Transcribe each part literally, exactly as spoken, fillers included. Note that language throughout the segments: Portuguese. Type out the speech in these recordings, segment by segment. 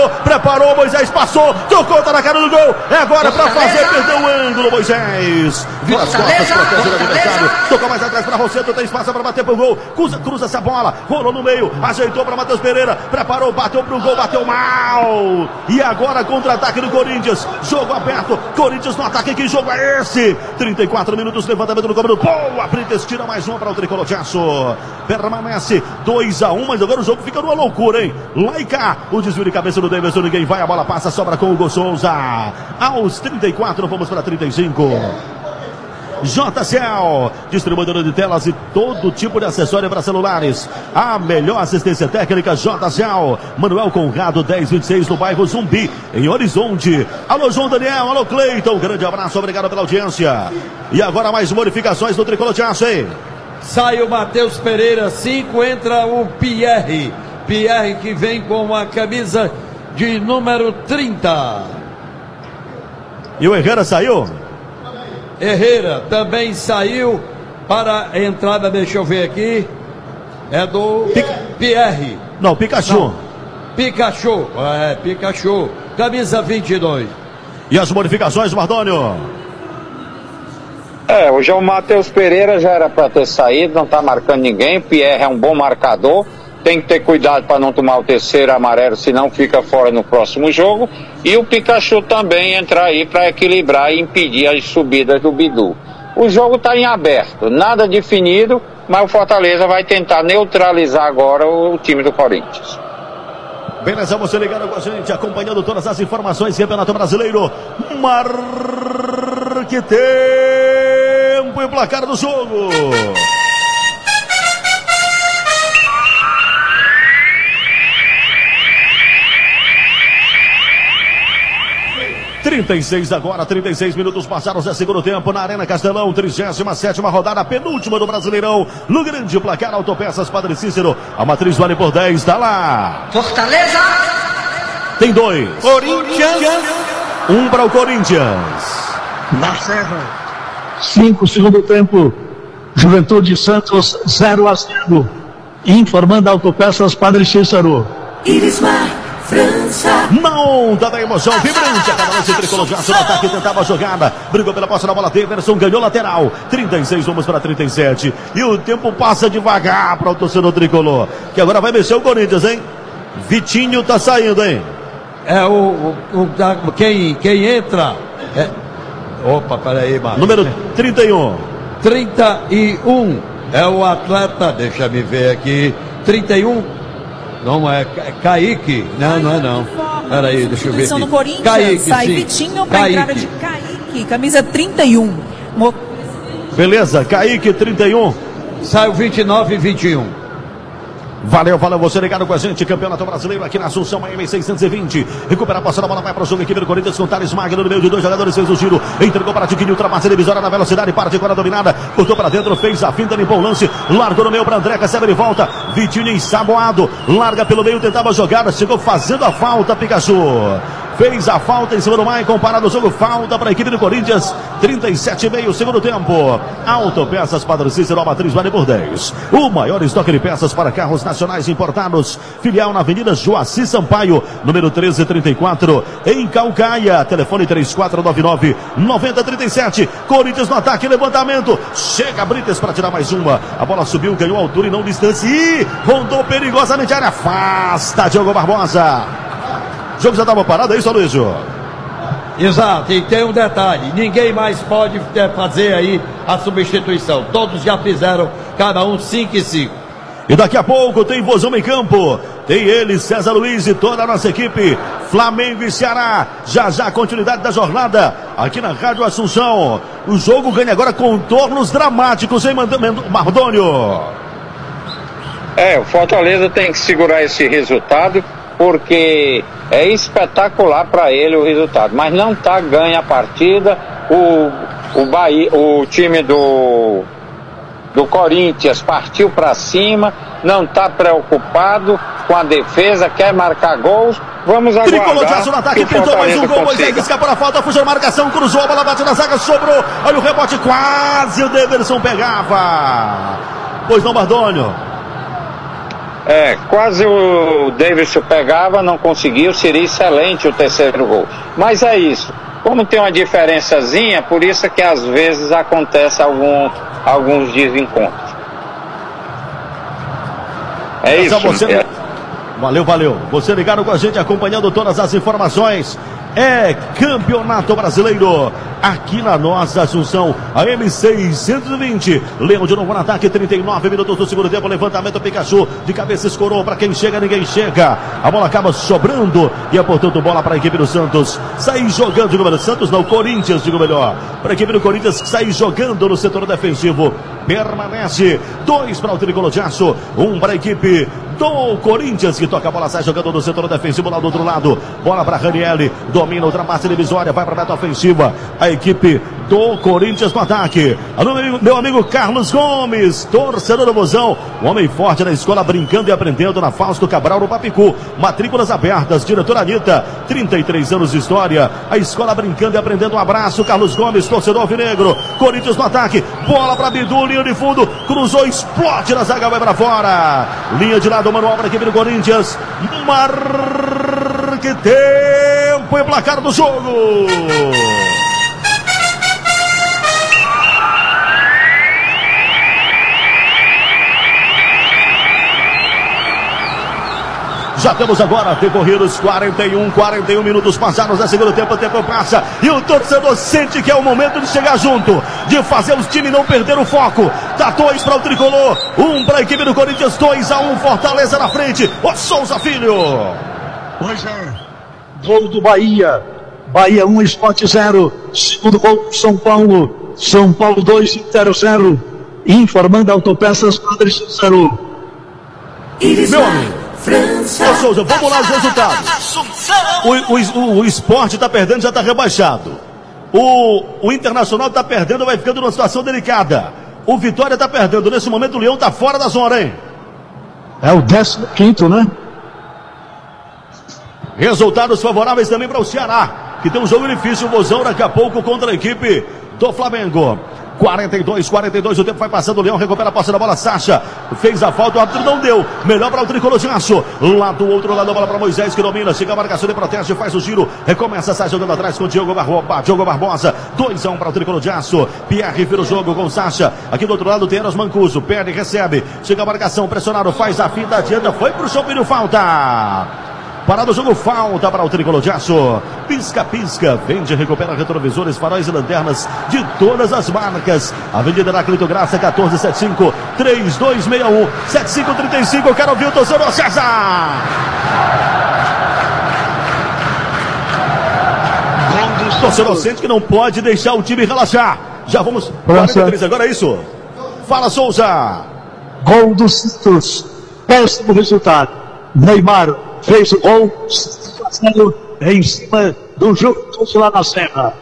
Preparou, Moisés passou, tocou, tá na cara do gol. É agora pra fazer, perdeu o ângulo, Moisés. Vira as costas, protege o adversário. Tocou mais atrás pra Rosseto, tem espaço pra bater pro gol. Cruza, cruza essa bola, rolou no meio, ajeitou pra Matheus Pereira. Preparou, bateu pro gol, bateu mal. E agora contra-ataque do Corinthians. Jogo aberto, Corinthians no ataque. Que jogo é esse? trinta e quatro minutos, levantamento no comando. Boa, Brites tira mais uma para o Tricolor de Aço. Permanece dois a um, mas agora o jogo fica numa loucura, hein? Lá e cá, o desvio de cabeça do Davidson, ninguém vai, a bola passa, sobra com o Hugo Souza. Aos trinta e quatro, vamos para trinta e cinco. J C L, distribuidora de telas e todo tipo de acessório para celulares. A melhor assistência técnica, J C L. Manuel Conrado, dez vinte e seis, no bairro Zumbi, em Horizonte. Alô, João Daniel, alô, Cleiton, grande abraço, obrigado pela audiência. E agora mais modificações no Tricolor de Aço, hein? Sai o Matheus Pereira, cinco, entra o Pierre. Pierre que vem com a camisa de número trinta. E o Herrera saiu? Herrera também saiu para a entrada, deixa eu ver aqui. É do Pica... Pierre. Não, Pikachu. Não. Pikachu, é, Pikachu. Camisa vinte e dois. E as modificações, Mardônio? É, hoje o Matheus Pereira já era para ter saído, não está marcando ninguém. O Pierre é um bom marcador. Tem que ter cuidado para não tomar o terceiro amarelo, senão fica fora no próximo jogo. E o Pikachu também entrar aí para equilibrar e impedir as subidas do Bidu. O jogo está em aberto, nada definido, mas o Fortaleza vai tentar neutralizar agora o time do Corinthians. Beleza, você ligado com a gente, acompanhando todas as informações do Campeonato Brasileiro. Marque tempo e placar do jogo. trinta e seis agora, trinta e seis minutos passaram é segundo tempo na Arena Castelão, trigésima sétima rodada, penúltima do Brasileirão, no grande placar Autopeças Padre Cícero, a matriz vale por dez, tá lá. Fortaleza! Tem dois. Corinthians! Um para o Corinthians. Na Serra, cinco, segundo tempo, Juventude Santos, zero a zero. Informando Autopeças Padre Cícero. Irismar. França. Na onda da emoção vibrante, a cada lance Tricolor de Aço no ataque, tentava a jogada, brigou pela posse da bola, Davidson ganhou lateral, trinta e seis, vamos para trinta e sete, e o tempo passa devagar para o torcedor Tricolor, que agora vai mexer o Corinthians, hein? Vitinho tá saindo, hein? É o, o, o quem, quem entra é... Opa, peraí, Marcos. Número trinta e um. trinta e um é o atleta, deixa me ver aqui, trinta e um. Não é Kaique, não, não é não. Peraí, deixa eu ver aqui. No Corinthians, Kaique, sai sim. Vitinho para entrada de Kaique, camisa trinta e um. Mo... Beleza, Kaique, trinta e um. Sai o vinte e nove e vinte e um. Valeu, valeu, você ligado com a gente, Campeonato Brasileiro aqui na Assunção, Miami seiscentos e vinte. Recupera a posse da bola, vai para o jogo, equipe do Corinthians com Thales Magno no meio de dois jogadores, fez o giro, entregou para Tiquinho, ultrapassa a divisória na velocidade, parte agora dominada, cortou para dentro, fez a finta, limpou o lance, largou no meio para André, recebe de volta, Vitinho ensaboado, larga pelo meio, tentava a jogada, chegou fazendo a falta, Pikachu. Fez a falta em cima do Maicon, parado o jogo, falta para a equipe do Corinthians, trinta e sete e meio, segundo tempo. Autopeças Padre Cícero, a matriz vale por dez. O maior estoque de peças para carros nacionais importados. Filial na Avenida Joaci Sampaio, número treze trinta e quatro, em Calcaia. Telefone três quatro nove nove, nove zero três sete. Corinthians no ataque, levantamento. Chega Brites para tirar mais uma. A bola subiu, ganhou altura e não distância. E rondou perigosamente a área. Afasta Diogo Barbosa. O jogo já estava parado, é isso, Aloysio? Exato, e tem um detalhe, ninguém mais pode fazer aí a substituição, todos já fizeram, cada um cinco e cinco. E daqui a pouco tem Vozão em campo, tem ele, César Luiz e toda a nossa equipe, Flamengo e Ceará, já já a continuidade da jornada, aqui na Rádio Assunção. O jogo ganha agora contornos dramáticos, hein, Mardônio? É, o Fortaleza tem que segurar esse resultado, porque é espetacular para ele o resultado, mas não tá ganha a partida. O, o, Bahia, o time do, do Corinthians partiu para cima, não tá preocupado com a defesa, quer marcar gols. Vamos aguardar. Tricolor de Aço no ataque, pintou mais um gol, Moisés escapou na falta, fugiu a marcação, cruzou, a bola bate na zaga, sobrou, olha o rebote, quase o Davidson pegava. Pois não, Mardônio? É, quase o Davidson pegava, não conseguiu, seria excelente o terceiro gol. Mas é isso. Como tem uma diferençazinha, por isso é que às vezes acontece algum, alguns desencontros. É isso. Você... É. Valeu, valeu. Você ligado com a gente, acompanhando todas as informações. É Campeonato Brasileiro aqui na nossa Assunção, a M seiscentos e vinte. Leão de novo no ataque, trinta e nove minutos do segundo tempo. Levantamento, Pikachu de cabeça escorou. Para quem chega, ninguém chega. A bola acaba sobrando e é, portanto, bola para a equipe do Santos. Sair jogando, digo melhor. Santos não, Corinthians, digo melhor. Para a equipe do Corinthians sair jogando no setor defensivo. Permanece. Dois para o tricolor de aço. Um para a equipe do Corinthians, que toca a bola, sai jogando no setor defensivo lá do outro lado. Bola para Ranieri. Domina, ultrapassa divisória, vai para a meta ofensiva. A equipe do Corinthians no ataque. Alô, meu amigo Carlos Gomes, torcedor do Vozão. Um homem forte na escola, brincando e aprendendo na Fausto Cabral, no Papicu. Matrículas abertas, diretora Anitta, trinta e três anos de história. A escola brincando e aprendendo. Um abraço, Carlos Gomes, torcedor alvinegro. Corinthians no ataque. Bola para Bidu, linha de fundo. Cruzou, explode na zaga, vai para fora. Linha de lado, manual para a equipe do Corinthians. Marque tempo e placar do jogo. Já temos agora decorridos quarenta e um, quarenta e um minutos passados no segundo tempo, o tempo passa e o torcedor sente que é o momento de chegar junto, de fazer os times não perder o foco. Dá dois para o tricolor, um para a equipe do Corinthians, dois a um, Fortaleza na frente. O Souza Filho. Pois é, gol do Bahia, Bahia um, Sport zero, segundo gol do São Paulo, São Paulo dois, Inter zero, informando Autopeças Padre Cícero. Meu amigo França. Ô Souza, vamos lá os resultados. O, o, o, o Sport está perdendo, já está rebaixado. O, o Internacional está perdendo, vai ficando numa situação delicada. O Vitória está perdendo, nesse momento o Leão está fora da zona, hein? É o décimo quinto, né? Resultados favoráveis também para o Ceará, que tem um jogo difícil, o Vozão daqui a pouco contra a equipe do Flamengo. quarenta e dois, quarenta e dois, o tempo vai passando, o Leão recupera a posse da bola, Sacha fez a falta, o árbitro não deu, melhor para o tricolor de aço, lá do outro lado a bola para Moisés, que domina, chega a marcação de protege, faz o giro, recomeça, sai jogando atrás com Diogo Barbosa, Diogo Barbosa, dois a um para o tricolor de aço, Pierre vira o jogo com Sacha, aqui do outro lado tem Eros Mancuso, perde, recebe, chega a marcação, pressionado, faz a finta, adianta, foi pro chão, pediu falta. Parado o jogo, falta para o tricolor de aço. Pisca, pisca, vende, recupera retrovisores, faróis e lanternas de todas as marcas. Avenida Heráclito Graça, quatorze setenta e cinco, trinta e dois sessenta e um, setenta e cinco trinta e cinco. Eu quero ouvir o torcedor César. O torcedor sente que não pode deixar o time relaxar. Já vamos. quarenta e três agora, é isso? Fala, Souza. Gol do Santos. Péssimo resultado. Neymar fez o gol, fazendo em cima do Juventude lá na Serra.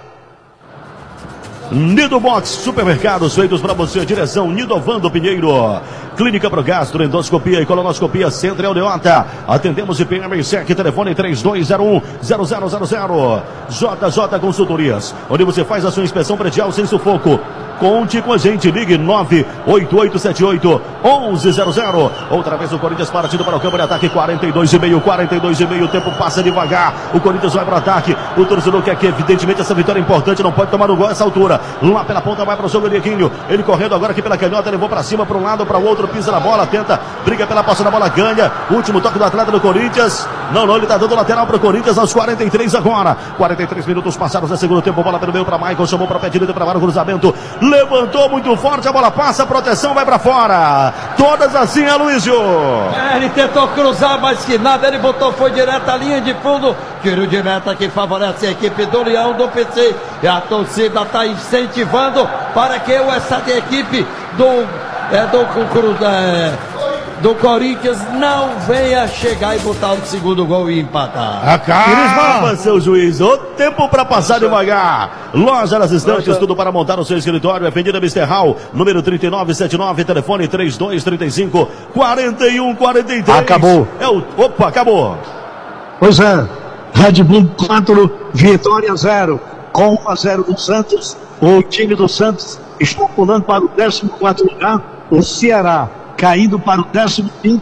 Nido Box, supermercados feitos para você, direção Nidovando Pinheiro. Clínica Progastro, endoscopia e colonoscopia, Centro Aldeota. Atendemos I P M Sec, telefone três dois zero um, zero zero zero zero. J J Consultorias, onde você faz a sua inspeção predial sem sufoco. Conte com a gente, ligue nove oito oito sete oito, um um zero zero. Outra vez o Corinthians partindo para o campo de ataque, quarenta e dois e meio, quarenta e dois e meio, o tempo passa devagar. O Corinthians vai para o ataque, o torcedor quer que evidentemente essa vitória é importante, não pode tomar um gol a essa altura. Lá pela ponta vai para o jogo o Dieguinho, ele correndo agora aqui pela canhota, levou para cima, para um lado, para o outro, pisa na bola, tenta, briga pela posse da bola, ganha. Último toque do atleta do Corinthians, não, não, ele está dando lateral para o Corinthians aos quarenta e três agora. quarenta e três minutos passados no segundo tempo, bola pelo meio para Michael, chamou para o pé direito para o cruzamento, levantou muito forte, a bola passa, a proteção vai para fora. Todas assim, Aloysio. É, ele tentou cruzar, mas que nada, ele botou, foi direto à linha de fundo, tiro direto que favorece a equipe do Leão do P C, e a torcida está incentivando para que essa equipe do, é, do, é, do Corinthians não venha chegar e botar o segundo gol e empatar. Acaba, seu juiz, o tempo para passar devagar. Loja das Estantes, tudo para montar o seu escritório, Avenida Mister Hall, número trinta e nove setenta e nove, telefone três dois três cinco, quatro um quatro três. Acabou. É o, opa, acabou. Pois é, Red Bull quatro, Vitória zero, com um a zero do Santos. O time do Santos está pulando para o décimo quarto lugar, o Ceará caindo para o décimo quinto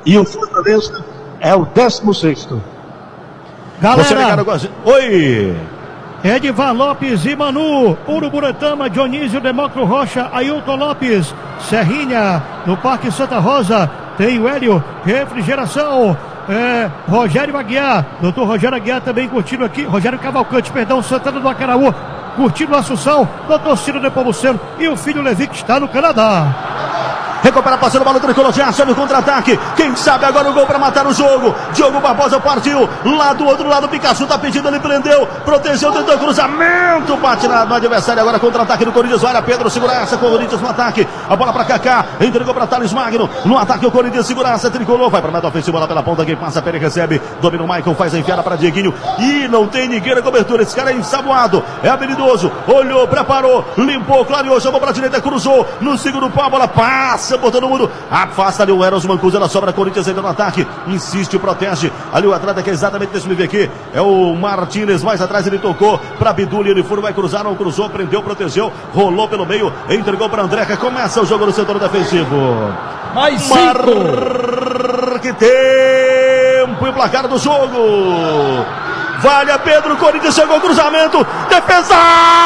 e o Fortaleza é o décimo sexto. Galera, oi! Edivar Lopes e Manu, Uruburetama, Dionísio, Demócrito Rocha, Ailton Lopes, Serrinha, no Parque Santa Rosa, tem o Hélio, Refrigeração, é, Rogério Aguiar, doutor Rogério Aguiar também curtindo aqui, Rogério Cavalcante, perdão, Santana do Acaraú, curtindo a Assunção, doutor Ciro Nepomuceno e o filho Levi que está no Canadá. Recupera, passando a bola, tricolor de ação no contra-ataque. Quem sabe agora o gol para matar o jogo. Diogo Barbosa partiu. Lá do outro lado, o Pikachu tá pedindo, ele prendeu. Protegeu, tentou cruzamento. Bate na, no adversário. Agora contra-ataque do Corinthians. Olha, Pedro, segura essa com o Corinthians no ataque. A bola para Kaká. Entregou para Thales Magno. No ataque, o Corinthians segura essa tricolor. Vai para meta ofensiva lá pela ponta. Quem passa, Pérez recebe. Domina o Michael, faz a enfiada para Dieguinho. E não tem ninguém na cobertura. Esse cara é ensaboado. É habilidoso. Olhou, preparou, limpou, clareou, chamou para a direita, cruzou. No segundo pau, a bola passa por todo mundo. Afasta ali o Eros Mancuso, ela sobra, Corinthians ainda no ataque, insiste, protege, ali o atleta que é exatamente, deixa eu ver aqui, é o Martínez, mais atrás ele tocou para Bidulli, ele foi, vai cruzar, não cruzou, prendeu, protegeu, rolou pelo meio, entregou para Andreca, começa o jogo no setor defensivo. Mais cinco. Marque tempo e placar do jogo. Vale a Pedro, Corinthians chegou, cruzamento, defesa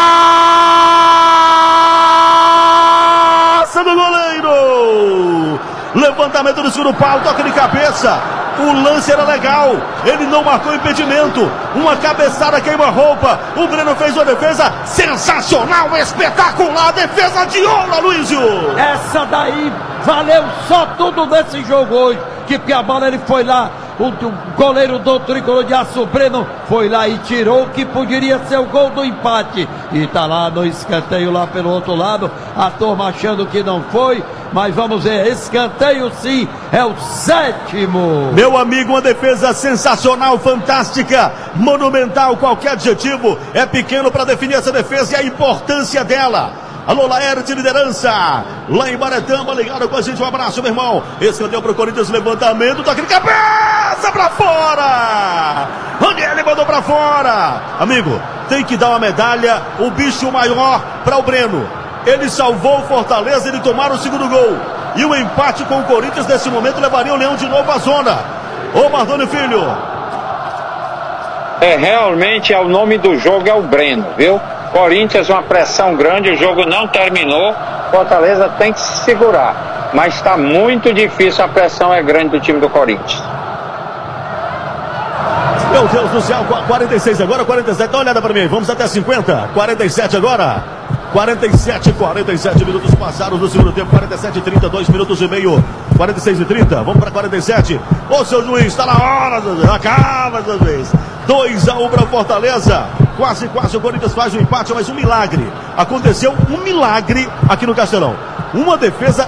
do goleiro, levantamento do segundo pau, toque de cabeça, o lance era legal, ele não marcou impedimento, uma cabeçada queima-roupa, o Breno fez uma defesa sensacional, espetacular, defesa de ouro, Aloysio. Essa daí valeu só tudo nesse jogo hoje, que a bola ele foi lá, o, o goleiro do tricolor de aço, Breno, foi lá e tirou o que poderia ser o gol do empate. E tá lá no escanteio lá pelo outro lado, a turma achando que não foi, mas vamos ver, escanteio sim, é o sétimo. Meu amigo, uma defesa sensacional, fantástica, monumental, qualquer adjetivo é pequeno para definir essa defesa e a importância dela. Alô, Laerte, liderança, lá em Baretama, ligado com a gente, um abraço, meu irmão. Escanteio pro Corinthians, levantamento, toque de cabeça pra fora. Ranieri mandou pra fora. Amigo, tem que dar uma medalha, o bicho maior para o Breno. Ele salvou o Fortaleza, ele tomaram o segundo gol. E o empate com o Corinthians nesse momento levaria o Leão de novo à zona. Ô, Mardoni Filho. É, realmente é o nome do jogo, é o Breno, viu? Corinthians, uma pressão grande, o jogo não terminou, Fortaleza tem que se segurar, mas está muito difícil, a pressão é grande do time do Corinthians. Meu Deus do céu, quarenta e seis agora, quarenta e sete, dá uma olhada para mim, vamos até cinquenta, quarenta e sete agora, quarenta e sete, quarenta e sete minutos passados do segundo tempo, quarenta e sete, trinta, dois minutos e meio, quarenta e seis e trinta, vamos para quarenta e sete, ô seu juiz, está na hora, acaba essa vez, dois a um para Fortaleza. Quase, quase o Corinthians faz o empate, mas um milagre. Aconteceu um milagre aqui no Castelão. Uma defesa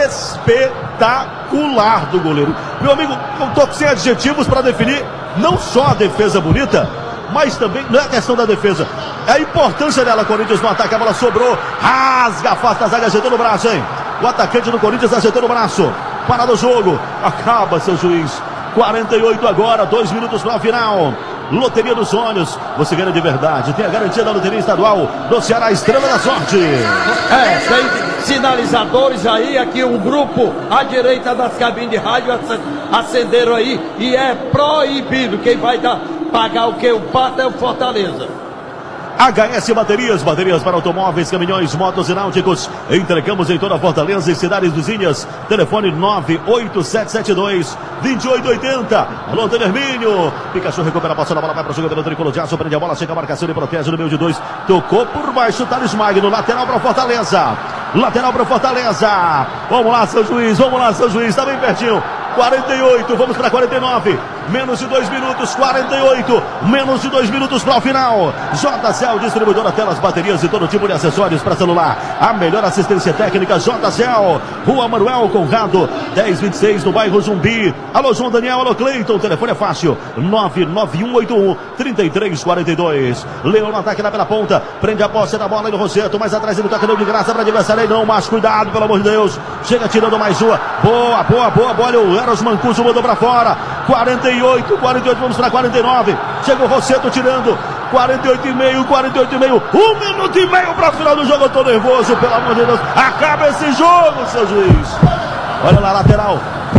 espetacular do goleiro. Meu amigo, eu tô sem adjetivos para definir não só a defesa bonita, mas também, não é a questão da defesa, é a importância dela. Corinthians no ataque, a bola sobrou, rasga, afasta a zaga, ajeitando o braço, hein? O atacante do Corinthians ajeitando o braço. Parado o jogo, acaba, seu juiz. quarenta e oito agora, dois minutos para o final. Loteria dos Sonhos, você ganha de verdade. Tem a garantia da Loteria Estadual do Ceará, Estrela da Sorte. É, tem sinalizadores aí, aqui um grupo à direita das cabines de rádio acenderam aí e é proibido. Quem vai dar, pagar o que? O pato é o Fortaleza. H S Baterias, baterias para automóveis, caminhões, motos e náuticos. Entregamos em toda a Fortaleza e cidades vizinhas. Telefone nove oito sete sete dois, dois oito oito zero. Alô, Tenermínio. Pikachu recupera, passou a bola, vai para o jogo pelo tricolor de aço, prende a bola, chega a marcação e protege no meio de dois. Tocou por baixo, Thales Magno, lateral para Fortaleza. Lateral para Fortaleza. Vamos lá, seu juiz, vamos lá, seu juiz, está bem pertinho. quarenta e oito, vamos para quarenta e nove. Menos de dois minutos, quarenta e oito. Menos de dois minutos para o final. J C L, distribuidora telas, baterias e todo tipo de acessórios para celular. A melhor assistência técnica, J C L. Rua Manuel Conrado, dez vinte e seis, no bairro Zumbi. Alô, João Daniel, alô, Cleiton. O telefone é fácil, nove nove um oito um, três três quatro dois. Leão no ataque lá pela ponta. Prende a posse da bola aí no Rosseto. Mais atrás ele toca, deu de graça para adversário. Não, mas cuidado, pelo amor de Deus. Chega tirando mais uma. Boa, boa, boa. Olha o Eros Mancuso, mandou para fora. quarenta e oito, quarenta e oito, vamos para quarenta e nove. Chega o Rosseto tirando. quarenta e oito e meio, quarenta e oito e meio. Um minuto e meio para o final do jogo. Eu tô nervoso, pelo amor de Deus. Acaba esse jogo, seu juiz. Olha lá, lateral.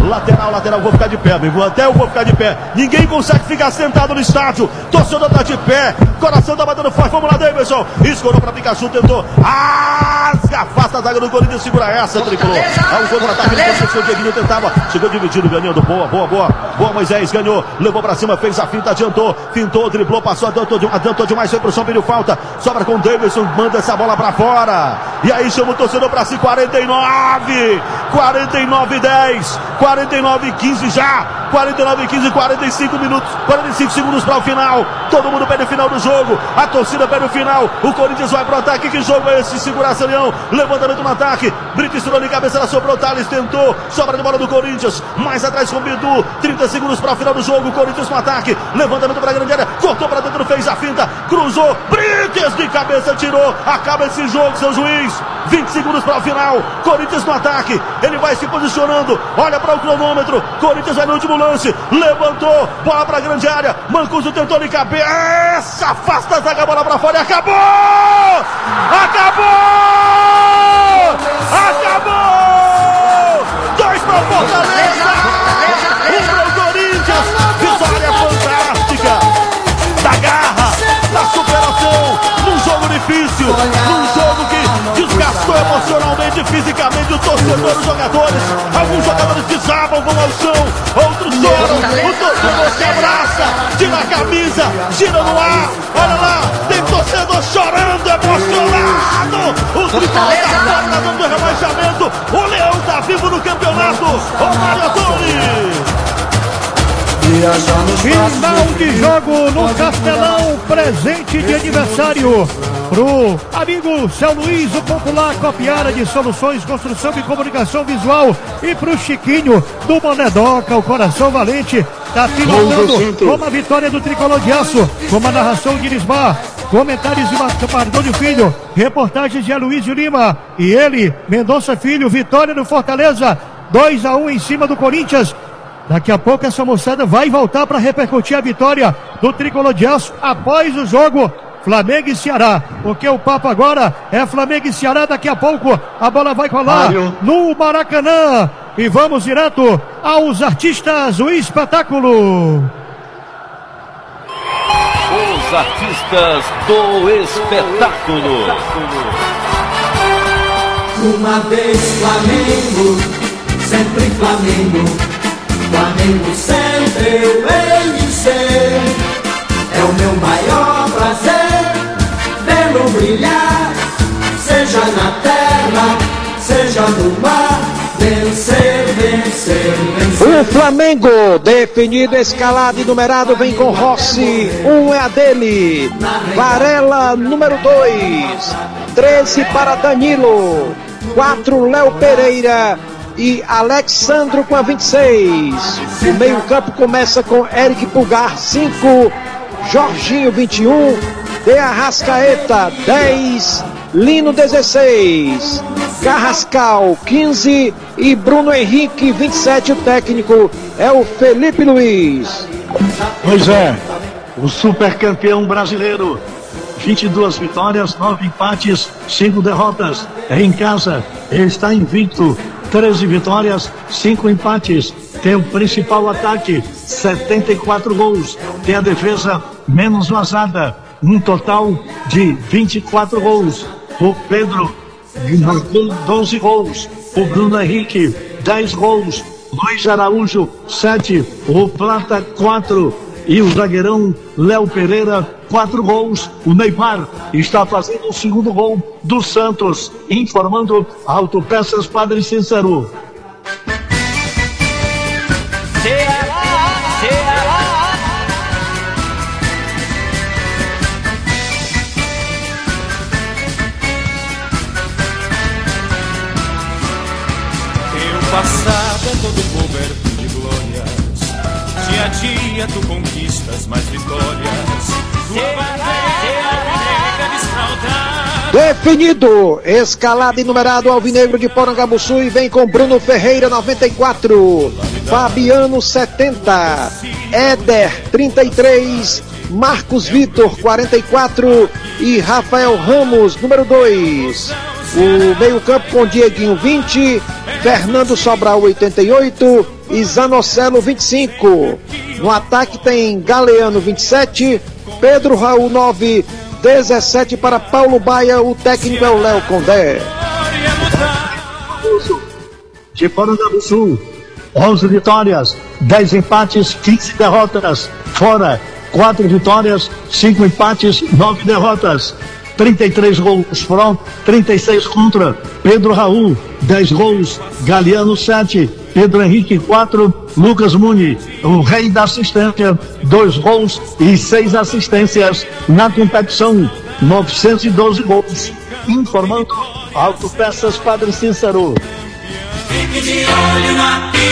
Lateral, lateral, vou ficar de pé, amigo. Até eu vou ficar de pé. Ninguém consegue ficar sentado no estádio. Torcedor tá de pé. Coração tá batendo forte. Vamos lá, Davidson. Escorou pra Pikachu, tentou. Ah, afasta a zaga do Corinthians, segura essa, tricolor. É um jogo no ataque do Corinthians, o Dieguinho tentava. Chegou dividido, ganhando. Boa, boa, boa. Boa, Moisés, ganhou. Levou pra cima, fez a finta, adiantou. Fintou, driblou, passou, adiantou, adiantou demais. Foi pro chão, pediu falta. Sobra com o Davidson, manda essa bola pra fora. E aí chama o torcedor pra si, quarenta e nove. quarenta e nove dez. quarenta e nove quinze já. quarenta e nove quinze, quarenta e cinco minutos. quarenta e cinco segundos para o final. Todo mundo pede o final do jogo. A torcida pede o final. O Corinthians vai pro ataque. Que jogo é esse? Segurança, Leão. Levantamento no ataque. Brito estourou de cabeça, ela sobrou. Thales tentou. Sobra de bola do Corinthians. Mais atrás com o Bidu. trinta segundos para o final do jogo. O Corinthians no ataque. Levantamento para a grande área. Cortou para dentro, fez a finta. Cruzou. Brites de cabeça, tirou. Acaba esse jogo, seu juiz. vinte segundos para o final. Corinthians no ataque. Ele vai se posicionando. Olha para o cronômetro. Corinthians vai no último lance. Levantou. Bola para a grande área. Mancuso tentou de cabeça. Afasta a zaga, bola para fora e acabou! Acabou! Acabou! Dois para o Fortaleza. Um para o Corinthians. Vitória fantástica. Da garra, da superação. Num jogo difícil. Num jogo que desgastou emocionalmente e fisicamente o torcedor, os jogadores. Alguns jogadores desabam, vão ao chão, outros choram. O torcedor se abraça, tira a camisa, gira no ar. Olha lá, tem torcedor chorando, emocionado. O tricolor tá fora da zona do rebaixamento. O Leão tá vivo no campeonato. O Mário Antônio. Final de jogo no Castelão, presente de aniversário pro amigo Seu Luiz, o popular Copiara de Soluções, Construção e Comunicação Visual, e pro Chiquinho do Monedoca, o coração valente, tá pilotando com a vitória do Tricolor de Aço, com a narração de Lismar, comentários de Mardônio Filho, reportagens de Aloysio Lima, e ele, Mendonça Filho, vitória do Fortaleza, dois a um em cima do Corinthians. Daqui a pouco essa moçada vai voltar para repercutir a vitória do Tricolor de Aço após o jogo Flamengo e Ceará. Porque o papo agora é Flamengo e Ceará. Daqui a pouco a bola vai rolar no Maracanã. E vamos direto aos artistas do espetáculo. Os artistas do espetáculo. Uma vez Flamengo, sempre Flamengo. Flamengo sempre eu hei de ser. É o meu maior prazer vê-lo brilhar, seja na terra, seja no mar. Vencer, vencer, vencer. O Flamengo, definido, escalado e numerado, vem com Rossi. Um é a dele. Varela, número dois. treze para Danilo. quatro, Léo Pereira. E Alexandro com a vinte e seis. O meio campo começa com Eric Pulgar, cinco. Jorginho, vinte e um. De Arrascaeta, dez. Lino, dezesseis. Carrascal, quinze. E Bruno Henrique, vinte e sete. O técnico é o Felipe Luiz. Pois é, o supercampeão brasileiro. vinte e duas vitórias, nove empates, cinco derrotas. Em casa, ele está invicto. treze vitórias, cinco empates. Tem o principal ataque, setenta e quatro gols. Tem a defesa menos vazada, um total de vinte e quatro gols. O Pedro marcou doze gols. O Bruno Henrique, dez gols. Luiz Araújo, sete. O Plata, quatro. E o zagueirão Léo Pereira, quatro gols. O Neymar está fazendo o segundo gol do Santos, informando a Autopeças Padre Cícero. Ceará, Ceará. Teu passado é todo coberto de glórias. Dia a dia tu conquistas mais vitórias. Definido, escalado e numerado Alvinegro de Porangabuçu e vem com Bruno Ferreira, noventa e quatro, Fabiano, setenta, Éder, trinta e três, Marcos Vitor, quarenta e quatro e Rafael Ramos, número dois. O meio campo com Dieguinho, vinte, Fernando Sobral, oitenta e oito, e Zanocelo vinte e cinco. No ataque tem Galeano vinte e sete, Pedro Raul nove, dezessete para Paulo Baia, o técnico é o Léo Condé. De Fora do Sul, onze vitórias, dez empates, quinze derrotas. Fora, quatro vitórias, cinco empates, nove derrotas. trinta e três gols pró, trinta e seis contra. Pedro Raul, dez gols. Galeano, sete. Pedro Henrique, quatro. Lucas Muni, o rei da assistência, dois gols e seis assistências na competição. novecentos e doze gols. Informando Autopeças Padre Cícero. Fique de olho no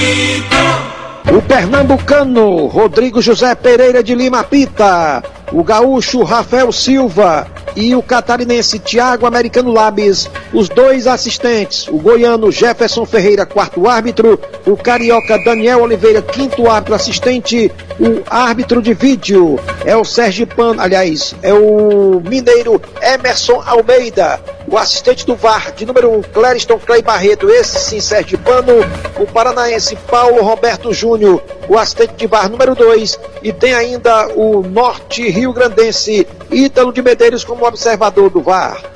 apito. O pernambucano Rodrigo José Pereira de Lima apita. O gaúcho Rafael Silva e o catarinense Thiago Americano Labes, os dois assistentes. O goiano Jefferson Ferreira, quarto árbitro. O carioca Daniel Oliveira, quinto árbitro assistente. O árbitro de vídeo é o Sergipano, aliás, é o mineiro Emerson Almeida. O assistente do V A R, de número um, Clériston Clay Barreto, esse sim, Sergipano. O paranaense Paulo Roberto Júnior, o assistente de V A R número dois. E tem ainda o norte rio-grandense Ítalo de Medeiros como observador do V A R.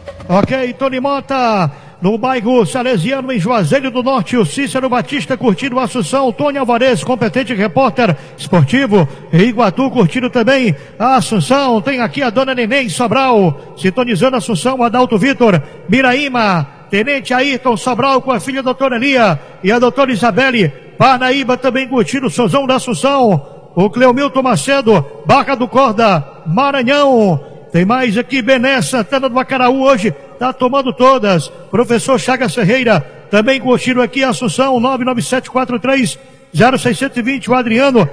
Ok, Tony Mota, no bairro Salesiano, em Juazeiro do Norte, o Cícero Batista curtindo Assunção, Tony Alvarez, competente repórter esportivo, em Iguatu curtindo também a Assunção. Tem aqui a dona Neném Sobral, sintonizando Assunção, Adalto Vitor, Miraíma, Tenente Ayrton Sobral com a filha doutora Elia e a doutora Isabelle, Parnaíba também curtindo o Sozão da Assunção. O Cleomilton Macedo, Barra do Corda, Maranhão. Tem mais aqui, Bené Santana do Macaraú, hoje tá tomando todas. Professor Chagas Ferreira, também curtindo aqui a Assunção, nove nove sete quatro três zero seis dois zero. O Adriano,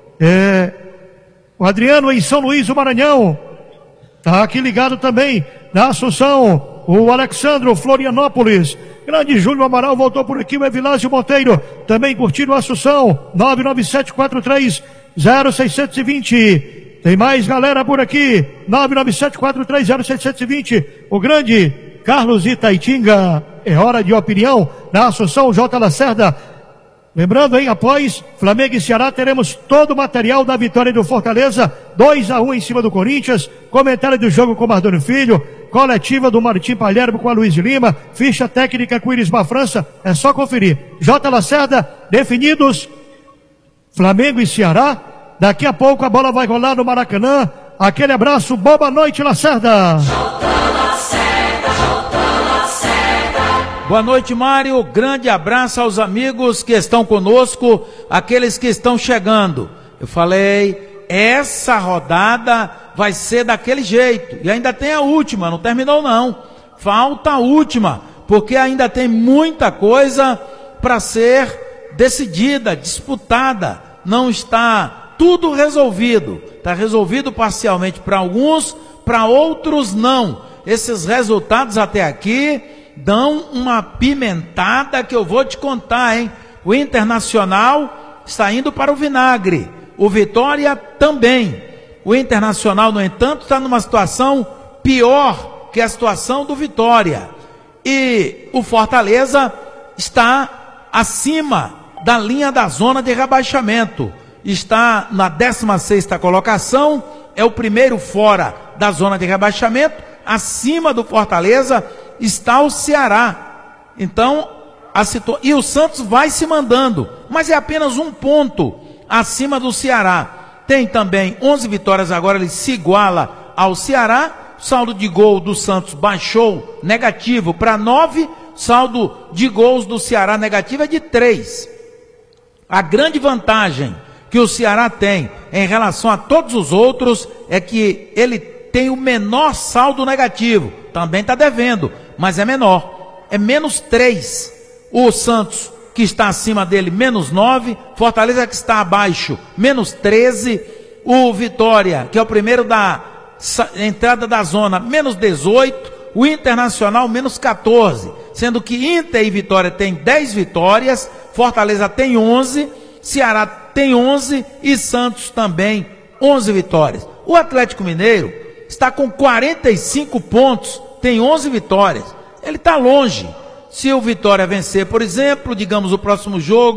é, o Adriano em São Luís, o Maranhão, tá aqui ligado também na Assunção. O Alexandro Florianópolis, grande Júlio Amaral voltou por aqui. O Evilásio Monteiro, também curtindo a Assunção, nove nove sete quatro três zero seis dois zero. Tem mais galera por aqui, nove nove sete quatro três zero seis dois zero. O grande Carlos Itaitinga, é hora de opinião na Assunção, J. Lacerda. Lembrando, hein, após Flamengo e Ceará, teremos todo o material da vitória do Fortaleza, dois a um em cima do Corinthians, comentário do jogo com o Mardônio Filho, coletiva do Martim Palermo com a Luiz de Lima, ficha técnica com o Irismar França, é só conferir. J. Lacerda, definidos Flamengo e Ceará. Daqui a pouco a bola vai rolar no Maracanã. Aquele abraço, boa noite, Lacerda. Boa noite, Mário. Grande abraço aos amigos que estão conosco, aqueles que estão chegando. Eu falei, essa rodada vai ser daquele jeito. E ainda tem a última, não terminou não. Falta a última, porque ainda tem muita coisa para ser decidida, disputada. Não está tudo resolvido, está resolvido parcialmente para alguns, para outros não. Esses resultados até aqui dão uma pimentada que eu vou te contar, hein? O Internacional está indo para o vinagre, o Vitória também. O Internacional, no entanto, está numa situação pior que a situação do Vitória. E o Fortaleza está acima da linha da zona de rebaixamento. Está na décima sexta colocação, é o primeiro fora da zona de rebaixamento. Acima do Fortaleza está o Ceará. Então, a situa... e o Santos vai se mandando, mas é apenas um ponto acima do Ceará. Tem também onze vitórias, agora ele se iguala ao Ceará. Saldo de gol do Santos baixou negativo para nove, saldo de gols do Ceará negativo é de três. A grande vantagem que o Ceará tem em relação a todos os outros é que ele tem o menor saldo negativo. Também está devendo, mas é menor. É menos três. O Santos, que está acima dele, menos nove. Fortaleza, que está abaixo, menos treze. O Vitória, que é o primeiro da entrada da zona, menos dezoito. O Internacional, menos quatorze. Sendo que Inter e Vitória tem dez vitórias. Fortaleza tem onze. Ceará tem onze e Santos também onze vitórias. O Atlético Mineiro está com quarenta e cinco pontos, tem onze vitórias. Ele está longe. Se o Vitória vencer, por exemplo, digamos o próximo jogo,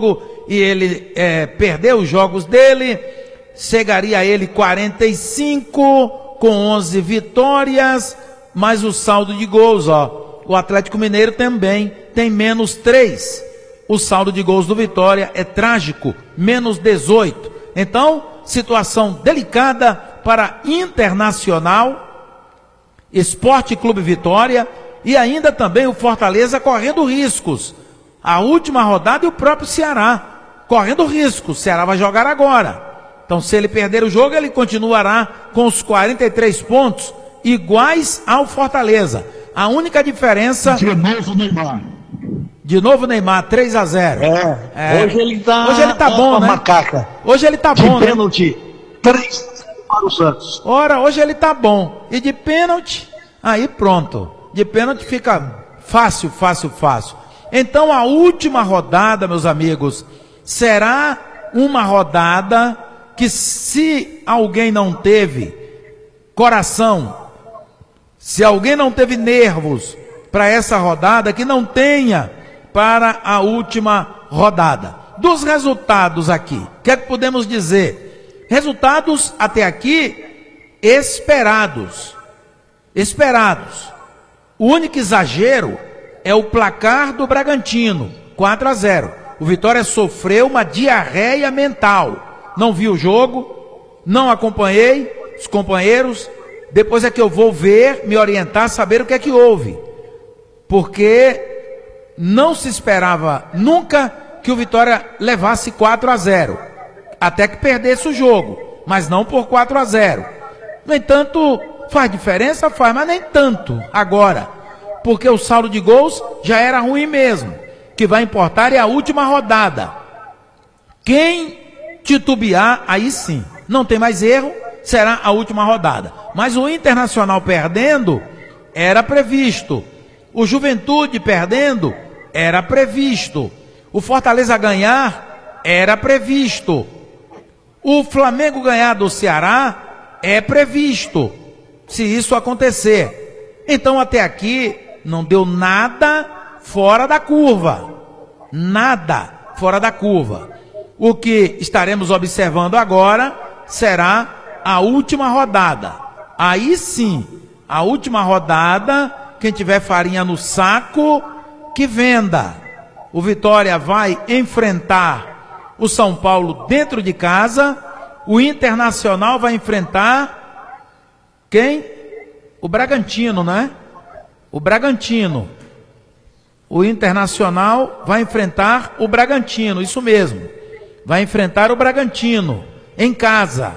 e ele é, perdeu os jogos dele, chegaria a ele quarenta e cinco, com onze vitórias, mas o saldo de gols, ó, o Atlético Mineiro também tem menos três. O saldo de gols do Vitória é trágico, menos dezoito. Então, situação delicada para Internacional, Esporte Clube Vitória e ainda também o Fortaleza correndo riscos. A última rodada e o próprio Ceará correndo riscos. O Ceará vai jogar agora. Então, se ele perder o jogo, ele continuará com os quarenta e três pontos iguais ao Fortaleza. A única diferença... De novo, Neymar. De novo, Neymar, três a zero. É, é. hoje ele tá... Hoje ele tá bom, né? Macaca. Hoje ele tá de bom, né? Pênalti, três a zero para o Santos. Ora, hoje ele tá bom. E de pênalti, aí pronto. De pênalti fica fácil, fácil, fácil. Então, a última rodada, meus amigos, será uma rodada que, se alguém não teve coração, se alguém não teve nervos para essa rodada, que não tenha para a última rodada. Dos resultados aqui, o que é que podemos dizer? Resultados até aqui esperados. Esperados. O único exagero é o placar do Bragantino, quatro a zero. O Vitória sofreu uma diarreia mental. Não vi o jogo, não acompanhei os companheiros. Depois é que eu vou ver, me orientar, saber o que é que houve. Porque não se esperava nunca que o Vitória levasse quatro a zero. Até que perdesse o jogo, mas não por quatro a zero. No entanto, faz diferença? Faz, mas nem tanto agora. Porque o saldo de gols já era ruim mesmo. O que vai importar é a última rodada. Quem titubear, aí sim, não tem mais erro, será a última rodada. Mas o Internacional perdendo, era previsto. O Juventude perdendo, era previsto. O Fortaleza ganhar, era previsto. O Flamengo ganhar do Ceará, é previsto. Se isso acontecer. Então até aqui, não deu nada fora da curva. Nada fora da curva. O que estaremos observando agora será a última rodada. Aí sim, a última rodada, quem tiver farinha no saco, que venda. O Vitória vai enfrentar o São Paulo dentro de casa. O Internacional vai enfrentar quem? O Bragantino, né? O Bragantino. O Internacional vai enfrentar o Bragantino, isso mesmo. Vai enfrentar o Bragantino em casa.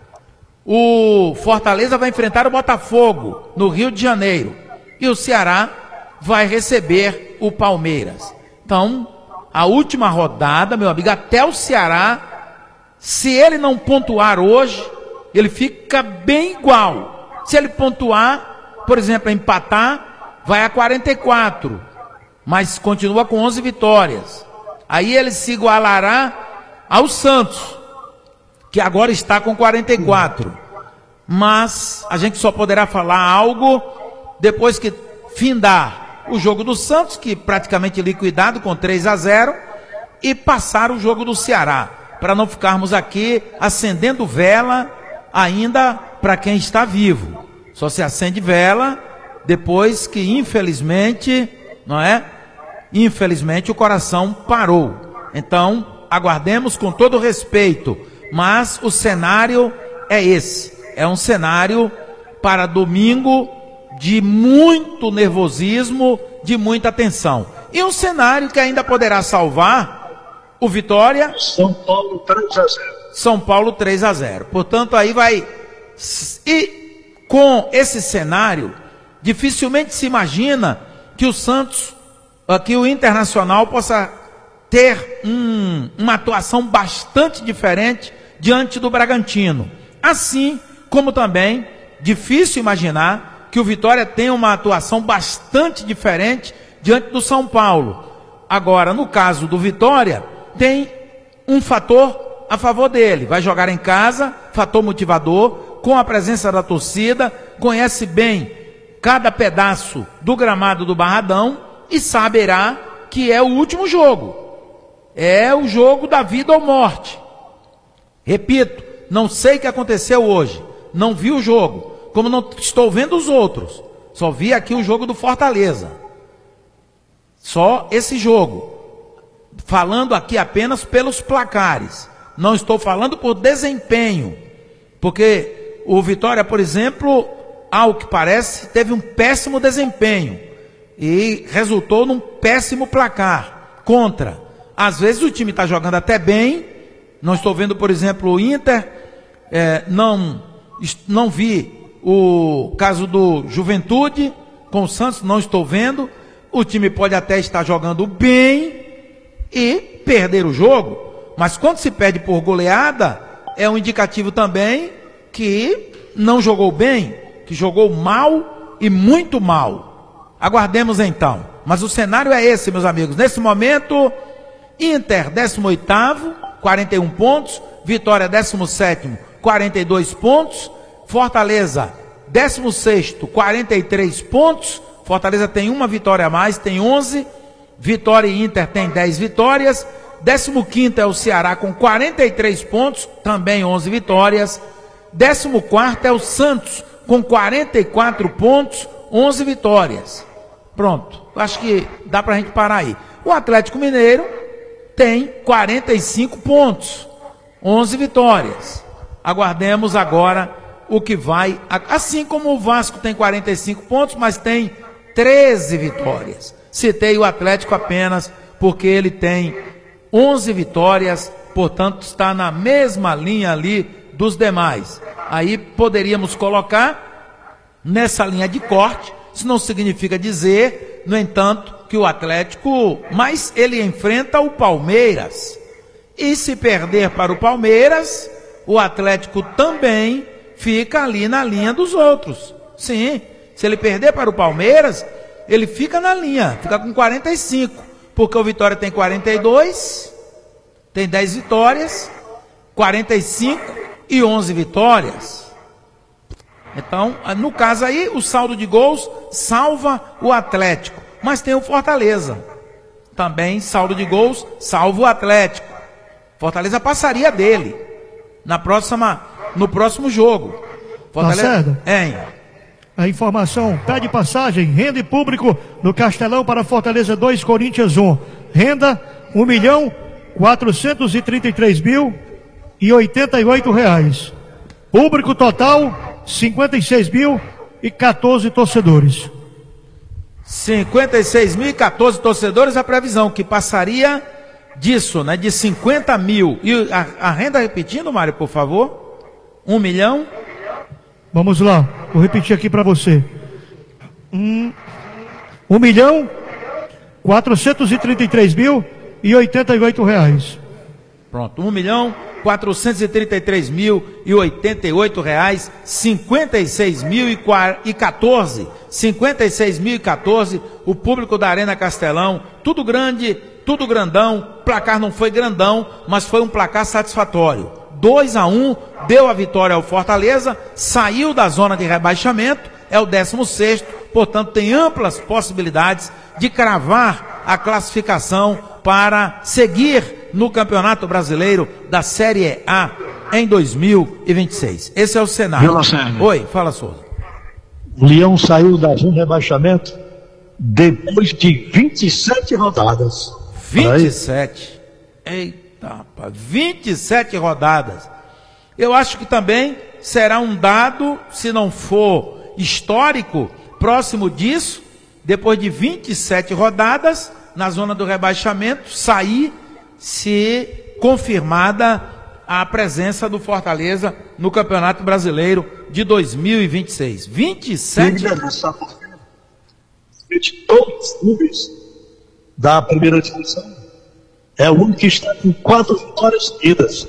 O Fortaleza vai enfrentar o Botafogo no Rio de Janeiro. E o Ceará vai receber o Palmeiras. Então, a última rodada, meu amigo, até o Ceará, se ele não pontuar hoje, ele fica bem igual. Se ele pontuar, por exemplo, empatar, vai a quarenta e quatro, mas continua com onze vitórias. Aí ele se igualará ao Santos, que agora está com quarenta e quatro. Mas a gente só poderá falar algo depois que findar o jogo do Santos, que praticamente liquidado com três a zero, e passar o jogo do Ceará, para não ficarmos aqui acendendo vela ainda para quem está vivo. Só se acende vela depois que, infelizmente, não é? Infelizmente o coração parou. Então, aguardemos com todo respeito, mas o cenário é esse. É um cenário para domingo de muito nervosismo, de muita tensão. E um cenário que ainda poderá salvar o Vitória. São Paulo três a zero. São Paulo três a zero. Portanto, aí vai... E com esse cenário, dificilmente se imagina que o Santos, que o Internacional possa ter um, uma atuação bastante diferente diante do Bragantino. Assim como também, difícil imaginar que o Vitória tenha uma atuação bastante diferente diante do São Paulo. Agora, no caso do Vitória, tem um fator a favor dele. Vai jogar em casa, fator motivador, com a presença da torcida, conhece bem cada pedaço do gramado do Barradão e saberá que é o último jogo. É o jogo da vida ou morte. Repito, não sei o que aconteceu hoje. Não vi o jogo. Como não estou vendo os outros. Só vi aqui o jogo do Fortaleza. Só esse jogo. Falando aqui apenas pelos placares. Não estou falando por desempenho. Porque o Vitória, por exemplo, ao que parece, teve um péssimo desempenho. E resultou num péssimo placar. Contra. Às vezes o time está jogando até bem. Não estou vendo, por exemplo, o Inter. É, não, não vi o caso do Juventude com o Santos. Não estou vendo. O time pode até estar jogando bem e perder o jogo. Mas quando se perde por goleada, é um indicativo também que não jogou bem, que jogou mal e muito mal. Aguardemos então. Mas o cenário é esse, meus amigos. Nesse momento, Inter, décimo oitavo, quarenta e um pontos. Vitória, décimo sétimo, quarenta e dois pontos. Fortaleza, décimo sexto, quarenta e três pontos. Fortaleza tem uma vitória a mais, tem onze. Vitória e Inter tem dez vitórias. décimo quinto é o Ceará com quarenta e três pontos, também onze vitórias. décimo quarto é o Santos com quarenta e quatro pontos, onze vitórias. Pronto, acho que dá pra gente parar aí. O Atlético Mineiro tem quarenta e cinco pontos, onze vitórias. Aguardemos agora o que vai, assim como o Vasco tem quarenta e cinco pontos, mas tem treze vitórias. Citei o Atlético apenas porque ele tem onze vitórias, portanto está na mesma linha ali dos demais. Aí poderíamos colocar nessa linha de corte. Isso não significa dizer, no entanto, que o Atlético, mas ele enfrenta o Palmeiras. E se perder para o Palmeiras, o Atlético também fica ali na linha dos outros. Sim, se ele perder para o Palmeiras, ele fica na linha, fica com quarenta e cinco, porque o Vitória tem quarenta e dois, tem dez vitórias, quarenta e cinco e onze vitórias. Então, no caso aí, o saldo de gols salva o Atlético, mas tem o Fortaleza. Também saldo de gols salva o Atlético. Fortaleza passaria dele na próxima, no próximo jogo. Fortaleza, hein? A informação tá de passagem, renda e público no Castelão para Fortaleza dois, Corinthians um. Renda um milhão quatrocentos e trinta e três mil e oitenta e oito reais. Público total cinquenta e seis mil e quatorze torcedores. cinquenta e seis mil e quatorze torcedores, a previsão que passaria disso, né, de cinquenta mil. E a, a renda, repetindo, Mário, por favor, um milhão. Vamos lá, vou repetir aqui para você. Um, um milhão quatrocentos e trinta e três mil e oitenta e oito reais. Pronto, um milhão quatrocentos e trinta e três mil e oitenta e oito reais, cinquenta e seis mil e quatorze, cinquenta e seis mil e quatorze, o público da Arena Castelão, tudo grande, tudo grandão, placar não foi grandão, mas foi um placar satisfatório. dois a um, deu a vitória ao Fortaleza, saiu da zona de rebaixamento, é o décimo sexto, portanto tem amplas possibilidades de cravar a classificação para seguir no Campeonato Brasileiro da Série A em dois mil e vinte e seis. Esse é o cenário. Oi, fala, Souza. O Leão saiu da zona de rebaixamento depois de vinte e sete rodadas. vinte e sete. Eita, rapaz, vinte e sete rodadas. Eu acho que também será um dado, se não for histórico, próximo disso, depois de vinte e sete rodadas, na zona do rebaixamento, sair, se confirmada a presença do Fortaleza no Campeonato Brasileiro de dois mil e vinte e seis. vinte e sete... De todos os clubes da primeira divisão, é o único que está com quatro vitórias seguidas.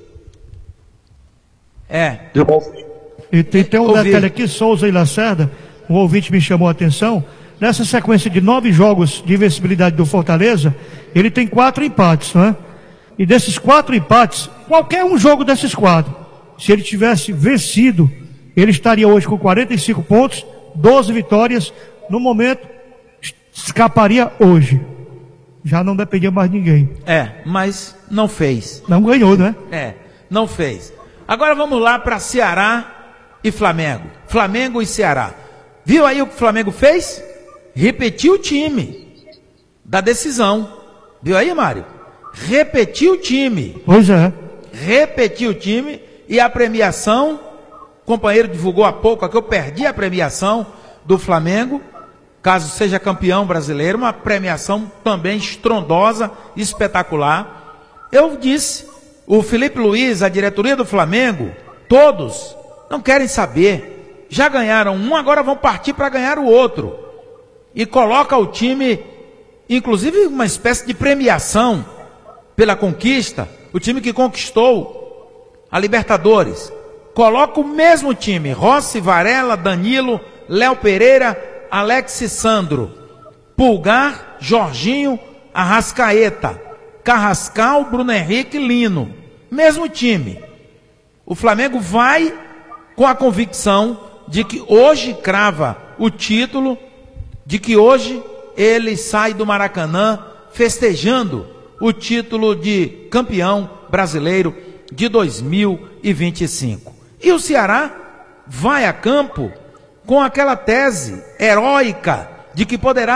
É. Deu bom. E tem, tem um Ouvi. detalhe aqui, Souza e Lacerda, um ouvinte me chamou a atenção. Nessa sequência de nove jogos de invencibilidade do Fortaleza, ele tem quatro empates, não é? E desses quatro empates, qualquer um jogo desses quatro, se ele tivesse vencido, ele estaria hoje com quarenta e cinco pontos, doze vitórias. No momento, escaparia hoje. Já não dependia mais de ninguém. É, mas não fez. Não ganhou, né? É, não fez. Agora vamos lá para Ceará e Flamengo. Flamengo e Ceará. Viu aí o que o Flamengo fez? Repetiu o time da decisão. Viu aí, Mário? Repetiu o time. Pois é. Repetiu o time e a premiação, o companheiro divulgou há pouco aqui, eu perdi a premiação do Flamengo, caso seja campeão brasileiro, uma premiação também estrondosa, espetacular. Eu disse, o Felipe Luiz, a diretoria do Flamengo, todos não querem saber. Já ganharam um, agora vão partir para ganhar o outro. E coloca o time, inclusive uma espécie de premiação pela conquista, o time que conquistou a Libertadores. Coloca o mesmo time, Rossi, Varela, Danilo, Léo Pereira, Alex e Sandro, Pulgar, Jorginho, Arrascaeta, Carrascal, Bruno Henrique, Lino. Mesmo time. O Flamengo vai com a convicção de que hoje crava o título, de que hoje ele sai do Maracanã festejando o título de campeão brasileiro de dois mil e vinte e cinco. E o Ceará vai a campo com aquela tese heróica de que poderá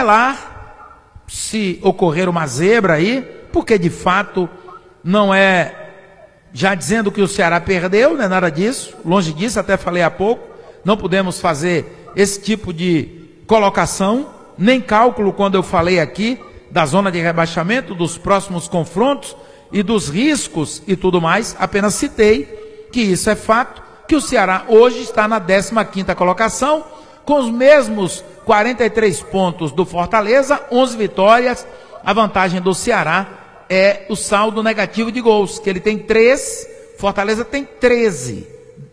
melar se ocorrer uma zebra aí, porque de fato não é, já dizendo que o Ceará perdeu, não é nada disso, longe disso, até falei há pouco, não podemos fazer esse tipo de colocação, nem cálculo quando eu falei aqui da zona de rebaixamento, dos próximos confrontos e dos riscos e tudo mais, apenas citei que isso é fato, que o Ceará hoje está na décima quinta colocação, com os mesmos quarenta e três pontos do Fortaleza, onze vitórias. A vantagem do Ceará é o saldo negativo de gols, que ele tem três, Fortaleza tem treze,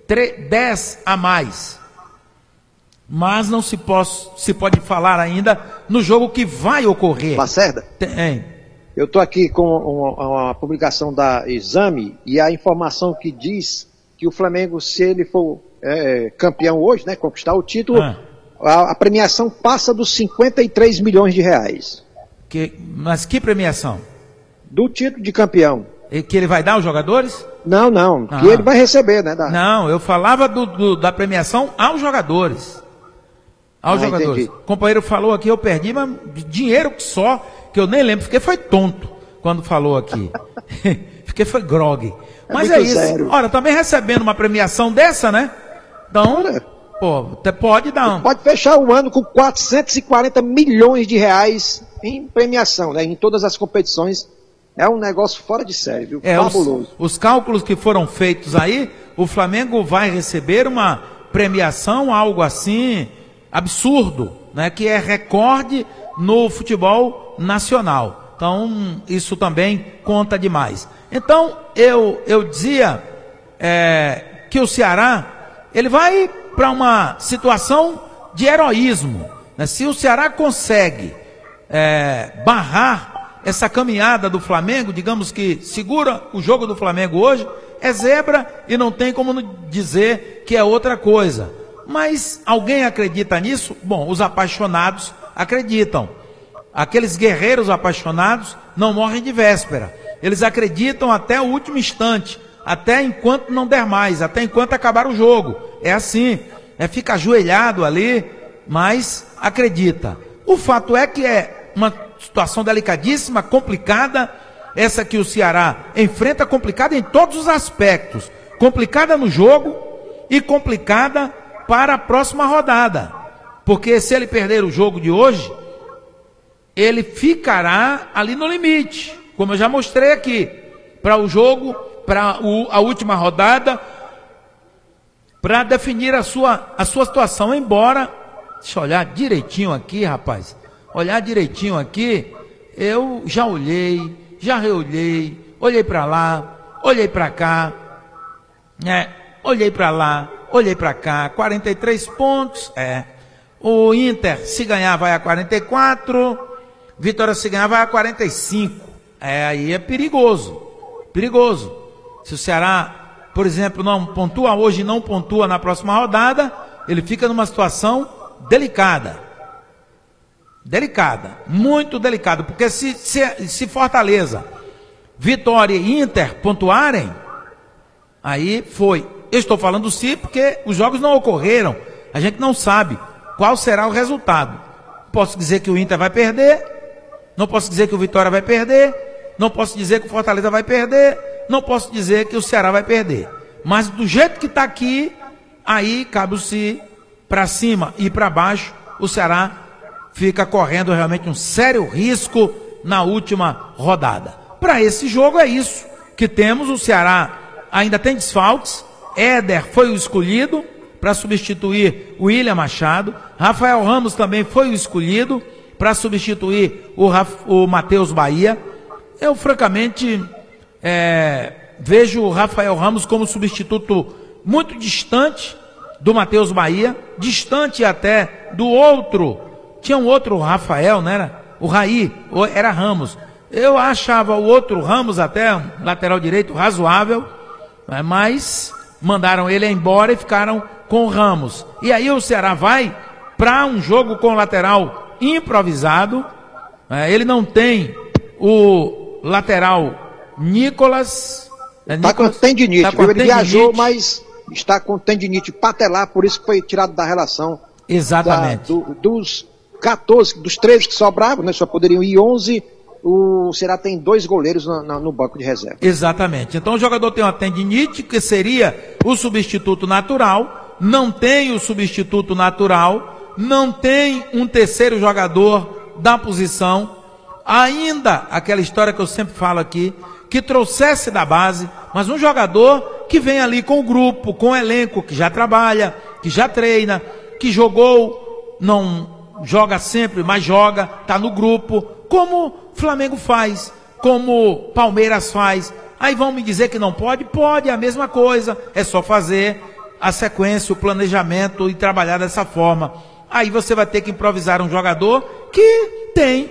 dez a mais. Mas não se, pode, se pode falar ainda no jogo que vai ocorrer. Lacerda, tem. Eu estou aqui com uma, uma publicação da Exame e a informação que diz que o Flamengo, se ele for é, campeão hoje, né, conquistar o título, ah. a, a premiação passa dos cinquenta e três milhões de reais. Que, mas que premiação? Do título de campeão. E que ele vai dar aos jogadores? Não, não, ah. que ele vai receber, né? Da... Não, eu falava do, do, da premiação aos jogadores. Aos ah, jogadores. Entendi. O companheiro falou aqui, eu perdi, mas dinheiro que só, que eu nem lembro, porque foi tonto quando falou aqui. Porque foi grog. É mas é isso. Zero. Ora, também recebendo uma premiação dessa, né? Então, Ora, pô, até pode dar um... Pode fechar o ano com quatrocentos e quarenta milhões de reais em premiação, né? Em todas as competições. É um negócio fora de série, viu? É, fabuloso. Os, os cálculos que foram feitos aí, o Flamengo vai receber uma premiação, algo assim... absurdo, né, que é recorde no futebol nacional. Então, isso também conta demais. Então, eu, eu dizia é, que o Ceará, ele vai para uma situação de heroísmo. Né? Se o Ceará consegue é, barrar essa caminhada do Flamengo, digamos que segura o jogo do Flamengo hoje, é zebra e não tem como dizer que é outra coisa. Mas alguém acredita nisso? Bom, os apaixonados acreditam. Aqueles guerreiros apaixonados não morrem de véspera. Eles acreditam até o último instante, até enquanto não der mais, até enquanto acabar o jogo. É assim, é fica ajoelhado ali, mas acredita. O fato é que é uma situação delicadíssima, complicada, essa que o Ceará enfrenta, complicada em todos os aspectos. Complicada no jogo e complicada para a próxima rodada, porque se ele perder o jogo de hoje, ele ficará ali no limite, como eu já mostrei aqui, para o jogo, para a última rodada, para definir a sua, a sua situação, embora, deixa eu olhar direitinho aqui, rapaz, olhar direitinho aqui, eu já olhei, já reolhei, olhei para lá, olhei para cá, né, olhei para lá, olhei para cá, quarenta e três pontos, é. O Inter, se ganhar, vai a quarenta e quatro. Vitória, se ganhar, vai a quarenta e cinco. É, aí é perigoso. Perigoso. Se o Ceará, por exemplo, não pontua hoje e não pontua na próxima rodada, ele fica numa situação delicada. delicada, muito delicada, porque se, se, se Fortaleza, Vitória e Inter pontuarem, aí foi. Eu estou falando se porque os jogos não ocorreram, a gente não sabe qual será o resultado. Posso dizer que o Inter vai perder, não posso dizer que o Vitória vai perder, não posso dizer que o Fortaleza vai perder, não posso dizer que o Ceará vai perder. Mas do jeito que está aqui, aí cabe o se para cima e para baixo, o Ceará fica correndo realmente um sério risco na última rodada. Para esse jogo é isso que temos. O Ceará ainda tem desfalques. Éder foi o escolhido para substituir o William Machado. Rafael Ramos também foi o escolhido para substituir o, Raf... o Matheus Bahia. Eu, francamente, é... vejo o Rafael Ramos como substituto muito distante do Matheus Bahia, distante até do outro. Tinha um outro Rafael, não era? O Raí, era Ramos. Eu achava o outro Ramos até, um lateral direito, razoável, mas mandaram ele embora e ficaram com o Ramos. E aí o Ceará vai para um jogo com lateral improvisado. Ele não tem o lateral Nicolas. É, está com tendinite, tá com ele tendinite. Viajou, mas está com tendinite patelar, por isso que foi tirado da relação. Exatamente. Da, do, dos quatorze, dos treze que sobravam, né, só poderiam ir onze, o Ceará tem dois goleiros no, no, no banco de reserva. Exatamente. Então o jogador tem uma tendinite, que seria o substituto natural, não tem o substituto natural, não tem um terceiro jogador da posição, ainda aquela história que eu sempre falo aqui, que trouxesse da base, mas um jogador que vem ali com o grupo, com o elenco, que já trabalha, que já treina, que jogou, não joga sempre, mas joga, está no grupo, como Flamengo faz, como Palmeiras faz. Aí vão me dizer que não pode? Pode, é a mesma coisa, é só fazer a sequência, o planejamento e trabalhar dessa forma. Aí você vai ter que improvisar um jogador que tem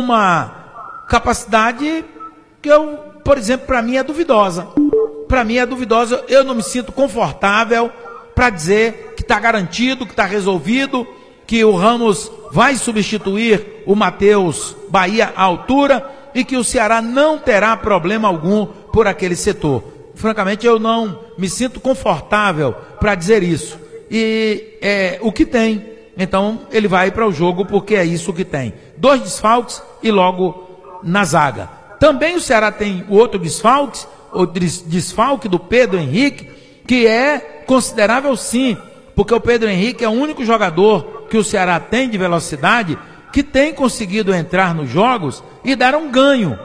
uma capacidade que eu, por exemplo, para mim é duvidosa. Para mim é duvidosa, eu não me sinto confortável para dizer que está garantido, que está resolvido, que o Ramos vai substituir o Matheus Bahia à altura e que o Ceará não terá problema algum por aquele setor. Francamente, eu não me sinto confortável para dizer isso. E é o que tem. Então, ele vai para o jogo porque é isso que tem. Dois desfalques e logo na zaga. Também o Ceará tem o outro desfalque, o desfalque do Pedro Henrique, que é considerável sim, porque o Pedro Henrique é o único jogador que o Ceará tem de velocidade que tem conseguido entrar nos jogos e dar um ganho,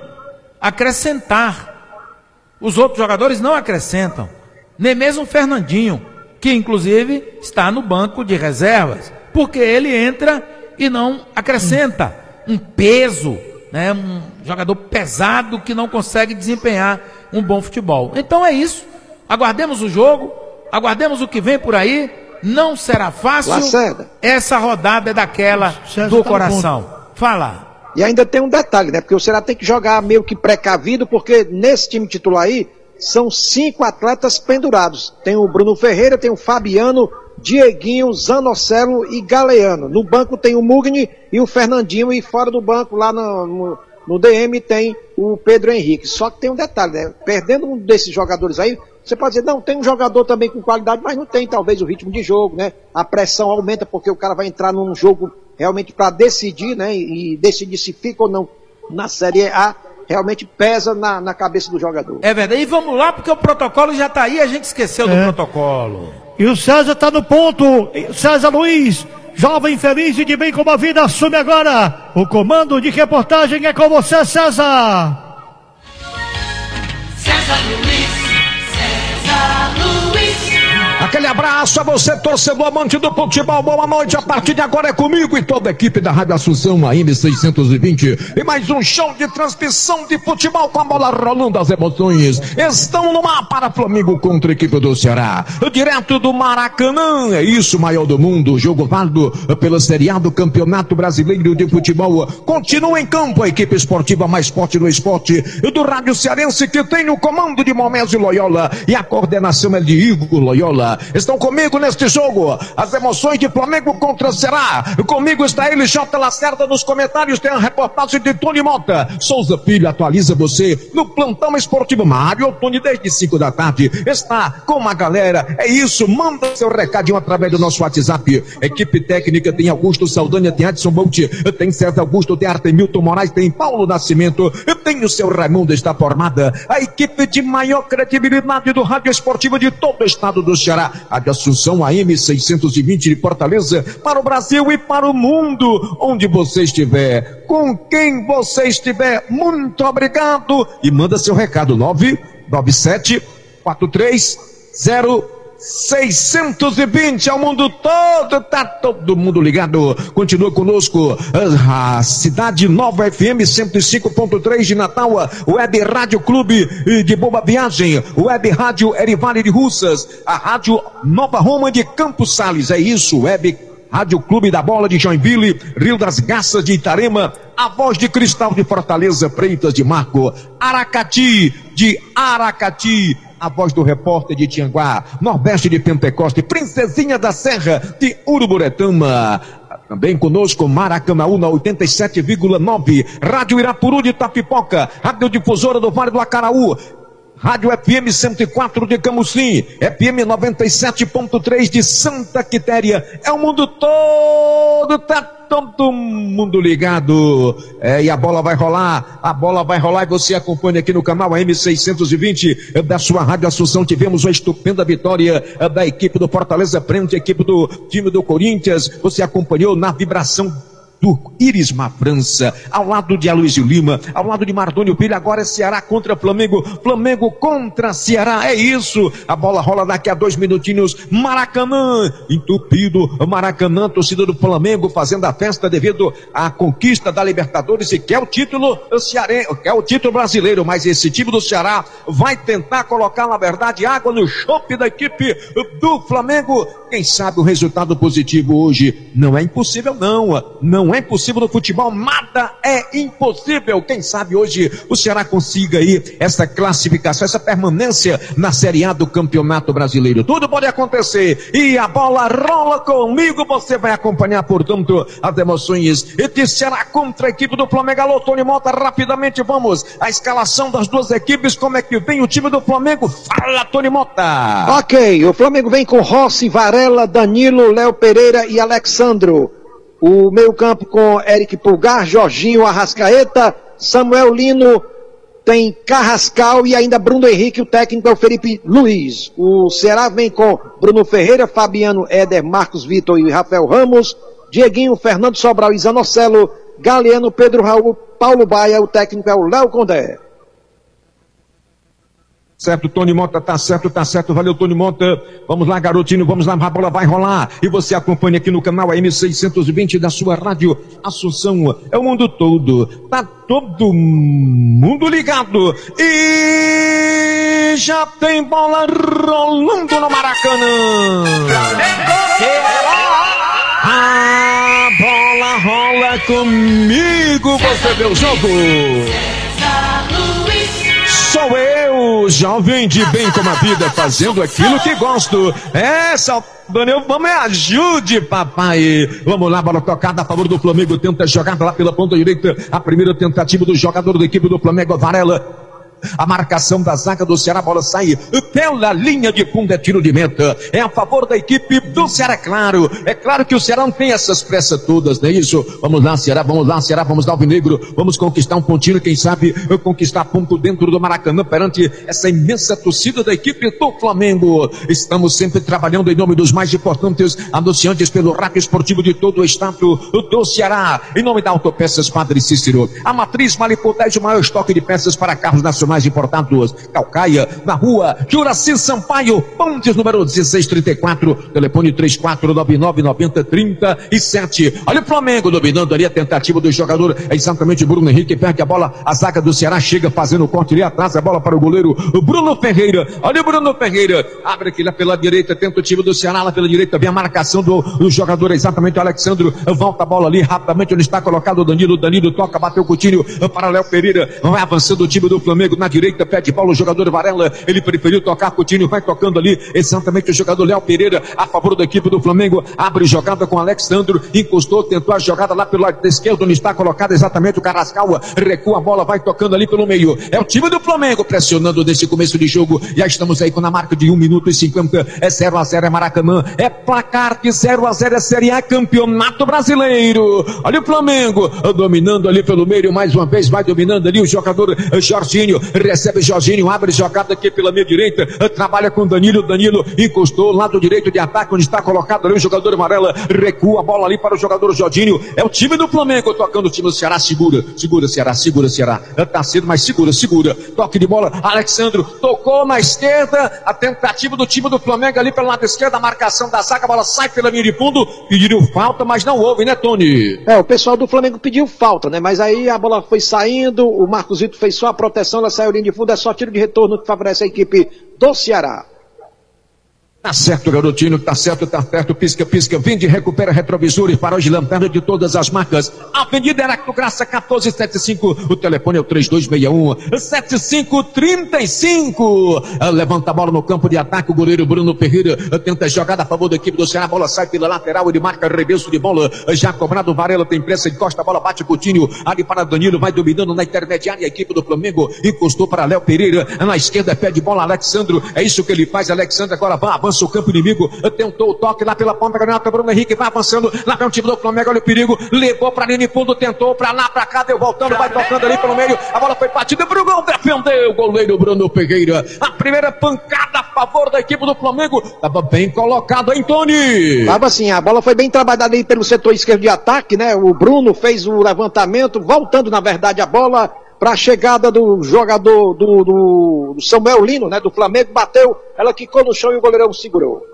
acrescentar. Os outros jogadores não acrescentam, nem mesmo o Fernandinho, que inclusive está no banco de reservas, porque ele entra e não acrescenta um peso, né, um jogador pesado que não consegue desempenhar um bom futebol. Então é isso, aguardemos o jogo, aguardemos o que vem por aí. Não será fácil. Lacerda. Essa rodada é daquela César do tá coração. Fala. E ainda tem um detalhe, né? Porque o Ceará tem que jogar meio que precavido, porque nesse time titular aí são cinco atletas pendurados. Tem o Bruno Ferreira, tem o Fabiano, Dieguinho, Zanocelo e Galeano. No banco tem o Mugni e o Fernandinho, e fora do banco, lá no, no, no D M, tem o Pedro Henrique. Só que tem um detalhe, né? Perdendo um desses jogadores aí, você pode dizer, não, tem um jogador também com qualidade, mas não tem talvez o ritmo de jogo, né? A pressão aumenta porque o cara vai entrar num jogo realmente para decidir, né? E, e decidir se fica ou não na Série A, realmente pesa na, na cabeça do jogador. É verdade. E vamos lá, porque o protocolo já está aí, a gente esqueceu é. do protocolo. E o César está no ponto. César Luiz, jovem feliz e de bem com a vida, assume agora o comando de reportagem. É com você, César. César Luiz. Aquele abraço a você, torcedor amante do futebol, boa noite, a partir de agora é comigo e toda a equipe da Rádio Assunção, a M seiscentos e vinte, e mais um show de transmissão de futebol com a bola rolando, as emoções estão no ar para Flamengo contra a equipe do Ceará, direto do Maracanã, é isso, maior do mundo, jogo válido pela Série A do Campeonato Brasileiro de Futebol, continua em campo a equipe esportiva mais forte do esporte, do Rádio Cearense, que tem o comando de Momésio Loyola, e a coordenação é de Igor Loyola. estão comigo neste jogo. As emoções de Flamengo contra o Ceará. Comigo está ele, J. Lacerda, nos comentários tem a reportagem de Tony Mota. Souza Filho atualiza você no plantão esportivo. Mário Tony, desde cinco da tarde, está com a galera. É isso, manda seu recadinho através do nosso WhatsApp. Equipe técnica tem Augusto Saldanha, tem Edson Bolt, tem César Augusto, tem Artemilton Moraes, tem Paulo Nascimento, tem o seu Raimundo, está formada a equipe de maior credibilidade do rádio esportivo de todo o estado do Ceará. Rádio Assunção A M seiscentos e vinte de Fortaleza, para o Brasil e para o mundo, onde você estiver, com quem você estiver, muito obrigado. E manda seu recado, nove nove sete quatro três zero seiscentos e vinte ao mundo todo, tá todo mundo ligado. Continua conosco a Cidade Nova F M cento e cinco ponto três de Natal, Web Rádio Clube de Boa Viagem, Web Rádio Erivale de Russas, a Rádio Nova Roma de Campos Sales, é isso, Web Rádio Clube da Bola de Joinville, Rio das Garças de Itarema, a Voz de Cristal de Fortaleza, Freitas de Marco, Aracati de Aracati, a Voz do Repórter de Tianguá, Nordeste de Pentecoste, Princesinha da Serra de Uruburetama. Também conosco Maracanaú na oitenta e sete vírgula nove, Rádio Irapuru de Tapipoca, Rádio Difusora do Vale do Acaraú, Rádio F M cento e quatro de Camusim, F M noventa e sete ponto três de Santa Quitéria. É o mundo todo, tá todo mundo ligado. É, e a bola vai rolar, a bola vai rolar e você acompanha aqui no canal A M seiscentos e vinte da sua Rádio Assunção. Tivemos uma estupenda vitória da equipe do Fortaleza frente à equipe do time do Corinthians. Você acompanhou na vibração do Irisma França, ao lado de Aloysio Lima, ao lado de Mardônio Filho. Agora é Ceará contra Flamengo, Flamengo contra Ceará, é isso, a bola rola daqui a dois minutinhos, Maracanã, entupido, Maracanã, torcida do Flamengo fazendo a festa devido à conquista da Libertadores e quer o título cearense, quer o título brasileiro, mas esse time do Ceará vai tentar colocar, na verdade, água no chope da equipe do Flamengo. Quem sabe o resultado positivo hoje não é impossível não, não é impossível no futebol, nada é impossível. Quem sabe hoje o Ceará consiga aí essa classificação, essa permanência na Série A do Campeonato Brasileiro. Tudo pode acontecer e a bola rola comigo, você vai acompanhar, portanto, as emoções de Ceará contra a equipe do Flamengo. Alô, Tony Mota, rapidamente vamos a escalação das duas equipes, como é que vem o time do Flamengo? Fala, Tony Mota. Ok, o Flamengo vem com Rossi, Varela, Danilo, Léo Pereira e Alexandro. O meio campo com Eric Pulgar, Jorginho, Arrascaeta, Samuel Lino, tem Carrascal e ainda Bruno Henrique, o técnico é o Felipe Luiz. O Ceará vem com Bruno Ferreira, Fabiano, Éder, Marcos Vitor e Rafael Ramos, Dieguinho, Fernando Sobral e Zanocelo, Galeano, Pedro Raul, Paulo Baia, o técnico é o Léo Condé. Certo, Tony Mota, tá certo, tá certo, valeu, Tony Mota. Vamos lá, garotinho, vamos lá, a bola vai rolar. E você acompanha aqui no canal A M seiscentos e vinte da sua Rádio Assunção. É o mundo todo, tá todo mundo ligado. E já tem bola rolando no Maracanã. A bola rola comigo, você vê o jogo. Sou eu, jovem de bem com a vida, fazendo aquilo que gosto. É, Saldanha, vamos, me ajude, papai. Vamos lá, bola tocada a favor do Flamengo, tenta jogar lá pela ponta direita. A primeira tentativa do jogador da equipe do Flamengo, Varela. A marcação da zaga do Ceará, a bola sai pela linha de fundo, é tiro de meta. É a favor da equipe do Ceará, claro. É claro que o Ceará não tem essas pressas todas, não é isso? Vamos lá, Ceará, vamos lá, Ceará, vamos dar o Alvinegro. Vamos conquistar um pontinho, quem sabe conquistar ponto dentro do Maracanã perante essa imensa torcida da equipe do Flamengo. Estamos sempre trabalhando em nome dos mais importantes anunciantes pelo rádio esportivo de todo o estado do Ceará. Em nome da Autopeças Padre Cícero, a matriz Malipotege, o maior estoque de peças para carros nacionais importados, Calcaia, na rua Juraci Sampaio, Pontes número dezesseis trinta e quatro, telefone três quatro nove nove nove zero trinta e sete. Olha o Flamengo dominando ali a tentativa do jogador, é exatamente Bruno Henrique, perde a bola, a zaga do Ceará chega fazendo o corte ali atrás, a bola para o goleiro Bruno Ferreira. Olha o Bruno Ferreira, abre aqui lá pela direita, tenta o time do Ceará lá pela direita, vem a marcação do, do jogador, é exatamente o Alexandro, volta a bola ali rapidamente onde está colocado o Danilo, Danilo toca, bateu o Coutinho para Léo Pereira, vai avançando o time do Flamengo na direita, pé de bola o jogador Varela, ele preferiu tocar Coutinho, vai tocando ali, exatamente o jogador Léo Pereira, a favor da equipe do Flamengo, abre jogada com Alexandro, encostou, tentou a jogada lá pelo lado esquerdo, onde está colocado exatamente o Carrascal, recua a bola, vai tocando ali pelo meio, é o time do Flamengo pressionando nesse começo de jogo, já estamos aí com a marca de um minuto e cinquenta, é zero a zero, é Maracanã, é placar de zero a zero, é Série A, Campeonato Brasileiro, olha o Flamengo, dominando ali pelo meio, mais uma vez, vai dominando ali o jogador Jorginho, recebe Jorginho, abre jogada aqui pela meia direita, trabalha com Danilo, Danilo encostou, lado direito de ataque, onde está colocado ali o jogador Amarela, recua a bola ali para o jogador Jorginho, é o time do Flamengo, tocando o time do Ceará, segura, segura Ceará, segura Ceará, tá cedo, mas segura, segura, toque de bola, Alexandro, tocou na esquerda, a tentativa do time do Flamengo ali pelo lado esquerdo, a marcação da zaga, a bola sai pela linha de fundo, pediram falta, mas não houve, né, Tony? É, o pessoal do Flamengo pediu falta, né, mas aí a bola foi saindo, o Marcos Vitor fez só a proteção, ela saiu linha de fundo, é só tiro de retorno que favorece a equipe do Ceará. Tá certo, garotinho, tá certo, tá certo, pisca, pisca, vende, recupera retrovisores, farol de lanterna de todas as marcas. Avenida Heracto Graça, quatorze setenta e cinco, o telefone é o três dois seis um, sete cinco três cinco. Levanta a bola no campo de ataque, o goleiro Bruno Ferreira tenta jogada a favor da equipe do Ceará, a bola sai pela lateral, ele marca reverso de bola, já cobrado, Varela tem pressa, encosta a bola, bate Coutinho, ali para Danilo, vai dominando na intermediária, a equipe do Flamengo encostou para Léo Pereira, na esquerda, pé de bola, Alexandro, é isso que ele faz, Alexandro agora vai, avança o campo inimigo, tentou o toque lá pela ponta granata, Bruno Henrique vai avançando, lá vem o time do Flamengo, olha o perigo, levou pra linha de fundo, tentou pra lá, pra cá, deu voltando, vai tocando ali pelo meio, a bola foi batida pro gol, defendeu o goleiro Bruno Ferreira, a primeira pancada a favor da equipe do Flamengo, tava bem colocado, hein, Tony? Tava assim, a bola foi bem trabalhada aí pelo setor esquerdo de ataque, né, o Bruno fez o levantamento, voltando na verdade a bola para a chegada do jogador do, do, do Samuel Lino, né, do Flamengo, bateu, ela quicou no chão e o goleirão segurou.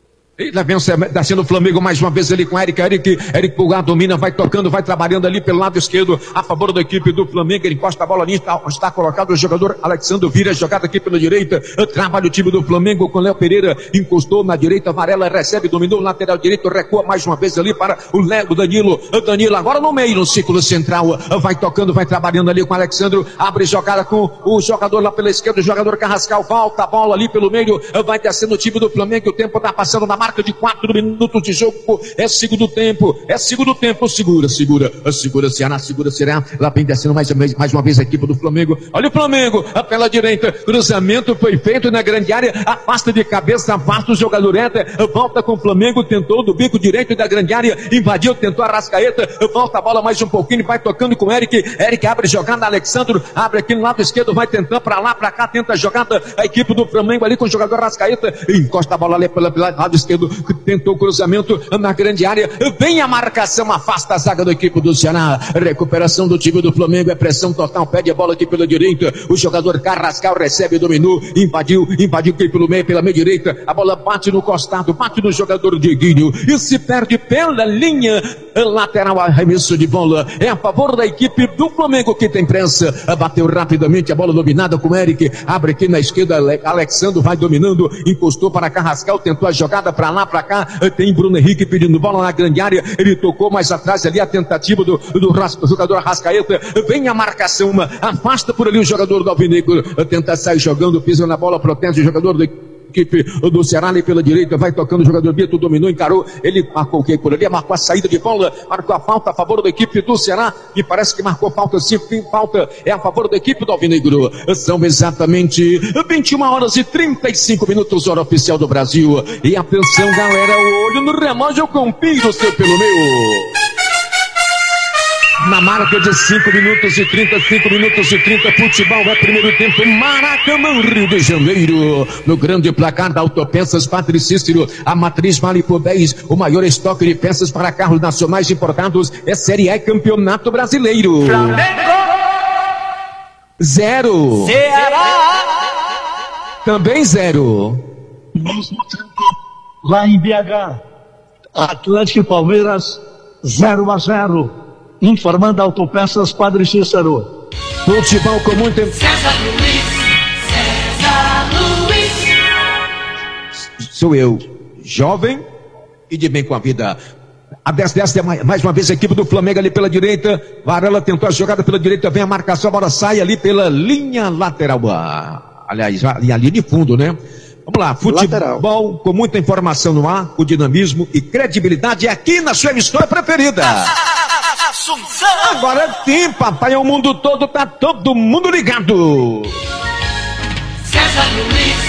E lá vem descendo o Flamengo mais uma vez ali com Eric, Eric, Eric Pulgar domina, vai tocando, vai trabalhando ali pelo lado esquerdo, a favor da equipe do Flamengo, ele encosta a bola ali, está, está colocado o jogador Alexandre, vira jogada aqui pela direita, trabalha o time do Flamengo com Léo Pereira, encostou na direita, Varela recebe, dominou o lateral direito, recua mais uma vez ali para o Léo, Danilo, Danilo agora no meio, no círculo central, vai tocando, vai trabalhando ali com o Alexandre, abre jogada com o jogador lá pela esquerda, o jogador Carrascal, volta a bola ali pelo meio, vai descendo o time do Flamengo, o tempo está passando na marca de quatro minutos de jogo, é segundo tempo, é segundo tempo, segura, segura, segura Ceará, segura Ceará, lá vem descendo mais uma vez, mais uma vez a equipe do Flamengo, olha o Flamengo, pela direita, cruzamento foi feito na grande área, afasta de cabeça, afasta o jogador Éder, volta com o Flamengo, tentou do bico direito da grande área, invadiu, tentou a Arrascaeta, volta a bola mais um pouquinho, vai tocando com o Eric, Eric abre jogada, Alexandre, abre aqui no lado esquerdo, vai tentando pra lá, pra cá, tenta a jogada, a equipe do Flamengo ali com o jogador Arrascaeta, encosta a bola ali pelo lado esquerdo, tentou o cruzamento na grande área, vem a marcação, afasta a zaga da equipe do Ceará, recuperação do time do Flamengo, é pressão total, pede a bola aqui pela direita, o jogador Carrascal recebe, dominou, invadiu, invadiu aqui pelo meio, pela meia direita, a bola bate no costado, bate no jogador Diguinho, e se perde pela linha lateral, arremesso de bola, é a favor da equipe do Flamengo que tem pressa, bateu rapidamente, a bola dominada com o Eric, abre aqui na esquerda, Alexandre vai dominando, encostou para Carrascal, tentou a jogada para lá, para cá, tem Bruno Henrique pedindo bola na grande área, ele tocou mais atrás ali a tentativa do, do, do jogador Arrascaeta, vem a marcação, afasta por ali o jogador do Alvinegro, tenta sair jogando, pisa na bola, protege o jogador do equipe do Ceará ali pela direita, vai tocando o jogador Bito, dominou, encarou, ele marcou o que por ali, marcou a saída de bola, marcou a falta a favor da equipe do Ceará, e parece que marcou falta sim, falta é a favor da equipe do Alvinegro, são exatamente vinte e uma horas e trinta e cinco minutos, hora oficial do Brasil, e atenção galera, o olho no relógio com Piro, seu pelo meu. Na marca de cinco minutos e trinta, cinco minutos e trinta, futebol é primeiro tempo, Maracanã, Rio de Janeiro. No grande placar da Autopeças Padre Cícero, a matriz vale por dez, o maior estoque de peças para carros nacionais importados é Série A Campeonato Brasileiro. Flamengo! Zero. Ceará! Também zero. Mesmo tempo, lá em B H, Atlético e Palmeiras, zero a zero. Informando Autopeças Padre Cícero. Futebol com muito tempo. César Luiz, César Luiz. Sou eu, jovem e de bem com a vida. A dez dez é mais uma vez a equipe do Flamengo ali pela direita. Varela tentou a jogada pela direita, vem a marcação, a bola sai ali pela linha lateral. Ah, aliás, a linha de fundo, né? Vamos lá, futebol lateral, com muita informação no ar, com dinamismo e credibilidade aqui na sua emissora preferida. Agora sim, papai, o mundo todo, tá todo mundo ligado. César Luiz,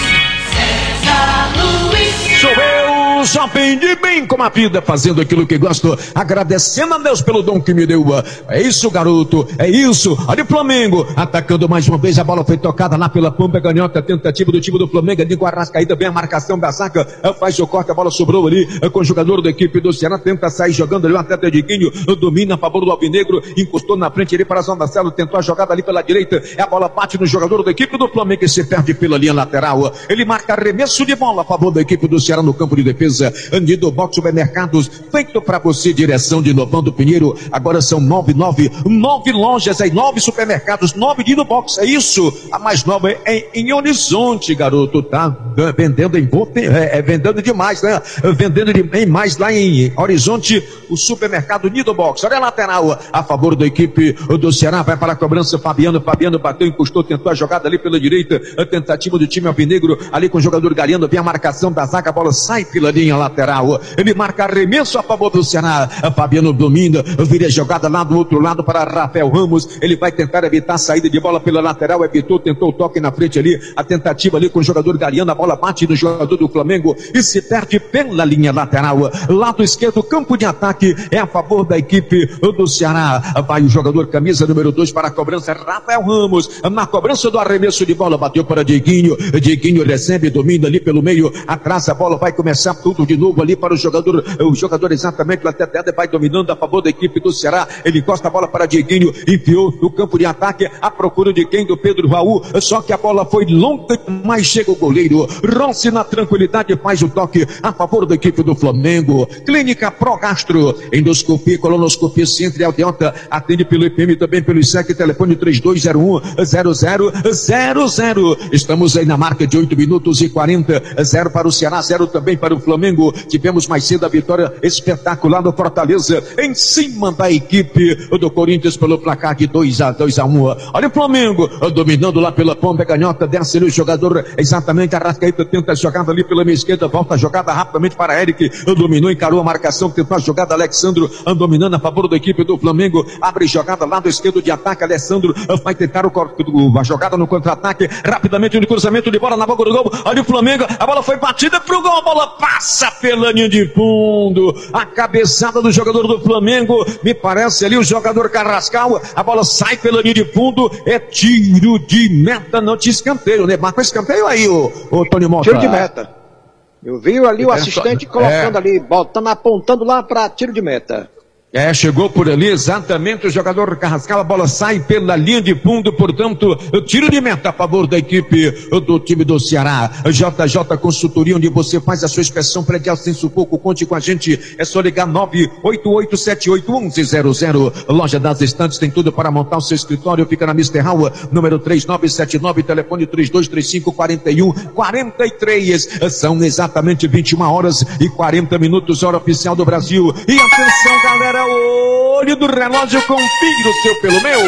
César Luiz. Sou eu, só aprendi bem com a vida, fazendo aquilo que gosto, agradecendo a Deus pelo dom que me deu. É isso, garoto, é isso. Olha o Flamengo, atacando mais uma vez, a bola foi tocada lá pela pompa canhota, tentativa do time do Flamengo, de Arrascaída, vem a marcação da zaga, faz o corte, a bola sobrou ali com o jogador da equipe do Ceará, tenta sair jogando ali, o atleta de Guinho, domina a favor do Alvinegro, encostou na frente ali para a zona da célula, tentou a jogada ali pela direita, a bola bate no jogador da equipe do Flamengo e se perde pela linha lateral. Ele marca arremesso de bola a favor da equipe do Ceará no campo de defesa. Andido Box Supermercados, feito para você, direção de Novando Pinheiro. Agora são nove, nove, nove lojas, aí nove supermercados, nove Dido Box, é isso. A mais nova é em Horizonte, garoto, tá vendendo em é, é vendendo demais, né? Vendendo demais lá em Horizonte, o supermercado Nido Box. Olha a lateral a favor da equipe do Ceará, vai para a cobrança, Fabiano, Fabiano bateu, encostou, tentou a jogada ali pela direita, a tentativa do time alvinegro, ali com o jogador Galeano, vem a marcação da zaga, a bola sai pela linha lateral, ele marca arremesso a favor do Ceará, Fabiano domina, vira a jogada lá do outro lado para Rafael Ramos, ele vai tentar evitar a saída de bola pela lateral, evitou, tentou o toque na frente ali, a tentativa ali com o jogador Galeano, a bola bate no jogador do Flamengo e se perde pela linha lateral, lado esquerdo, campo de ataque, é a favor da equipe do Ceará, vai o jogador camisa número dois para a cobrança, Rafael Ramos, na cobrança do arremesso de bola, bateu para Dieguinho, Dieguinho recebe, domina ali pelo meio, atrás a bola vai começar tudo de novo ali para o jogador, o jogador exatamente, o atleta vai dominando a favor da equipe do Ceará, ele encosta a bola para Dieguinho, enfiou no campo de ataque, à procura de quem? Do Pedro Raul, só que a bola foi longa, mas chega o goleiro, Rossi na tranquilidade faz o toque a favor da equipe do Flamengo. Clínica Progastro, endoscopia, colonoscopia, centro e aldeota, atende pelo I P M, também pelo I S E C, telefone três dois zero um, zero zero zero zero. Estamos aí na marca de oito minutos e quarenta, zero para o Ceará, zero também para o Flamengo. Tivemos mais cedo a vitória espetacular do Fortaleza, em cima da equipe do Corinthians pelo placar de dois a um. Olha o Flamengo, dominando lá pela pomba canhota, desce ali o jogador, exatamente, a Arrascaída tenta a jogada ali pela minha esquerda, volta a jogada rapidamente para Eric, dominou, encarou a marcação, tentou a jogada, Alexandro, dominando a favor da equipe do Flamengo, abre jogada, lado esquerdo de ataque, Alessandro vai tentar o, o, a jogada no contra-ataque, rapidamente no cruzamento de bola na boca do gol, olha o Flamengo, a bola foi batida pro gol, a bola passa pela linha de fundo, a cabeçada do jogador do Flamengo, me parece ali o jogador Carrascal, a bola sai pela linha de fundo, é tiro de meta, não te escanteio, né? Marca o escanteio aí, o, o Tony Mota. Tiro de meta. Eu vi ali o assistente colocando é. ali, botando, apontando lá para tiro de meta. É, chegou por ali exatamente o jogador Carrascal, a bola sai pela linha de fundo, portanto, tiro de meta a favor da equipe do time do Ceará. J J Consultoria, onde você faz a sua inspeção predial sem sufoco, conte com a gente, é só ligar nove oito oito sete oito um um zero zero. Loja das Estantes tem tudo para montar o seu escritório, fica na Mister Hall, número três nove sete nove, telefone três dois três cinco, quatro um quatro três. São exatamente vinte e uma horas e quarenta minutos, hora oficial do Brasil. E atenção, galera, olho do relógio, confira o seu pelo meu.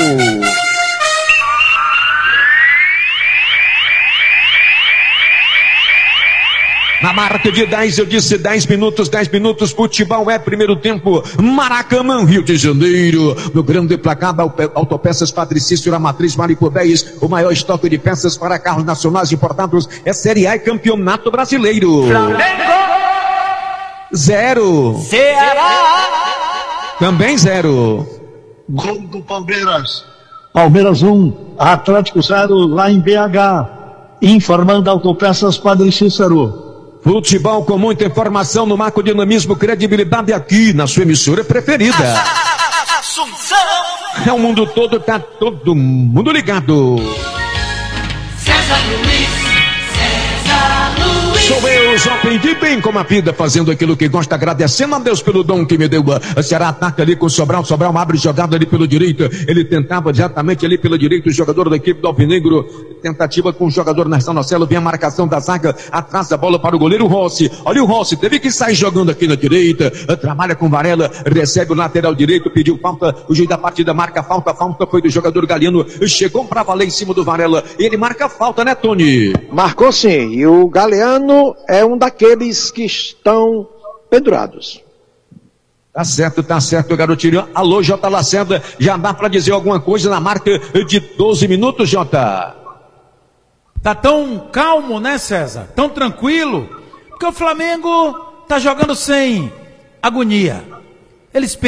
Na marca de dez, eu disse dez minutos, dez minutos, futebol é primeiro tempo, Maracanã, Rio de Janeiro, no grande placar da Autopeças Padre Cícero, a matriz Marico dez, o maior estoque de peças para carros nacionais importados, é Série A e Campeonato Brasileiro. Flamengo! Zero. Ceará! Também zero. Gol do Palmeiras. Palmeiras um, Atlético zero, lá em B H. Informando Autopeças Padre Cícero. Futebol com muita informação no marco dinamismo, credibilidade aqui na sua emissora preferida. É o mundo todo, tá todo mundo ligado. César Luiz, César Luiz. sou eu, só pedi bem como a vida, fazendo aquilo que gosta, agradecendo a Deus pelo dom que me deu. A Ceará ataca ali com o Sobral, Sobral abre jogada ali pelo direito, ele tentava exatamente ali pelo direito, o jogador da equipe do Alvinegro, tentativa com o jogador Nastão Marcelo, vem a marcação da zaga, atrás a bola para o goleiro Rossi, olha o Rossi, teve que sair jogando aqui na direita, trabalha com Varela, recebe o lateral direito, pediu falta, o juiz da partida marca falta, falta foi do jogador Galiano, chegou para valer em cima do Varela, ele marca falta, né, Tony? Marcou sim, e o Galeano é um daqueles que estão pendurados. Tá certo, tá certo, garotinho. Alô, J. Lacerda, já dá pra dizer alguma coisa na marca de doze minutos, Jota? Tá tão calmo, né, César? Tão tranquilo, porque o Flamengo tá jogando sem agonia. Eles pensam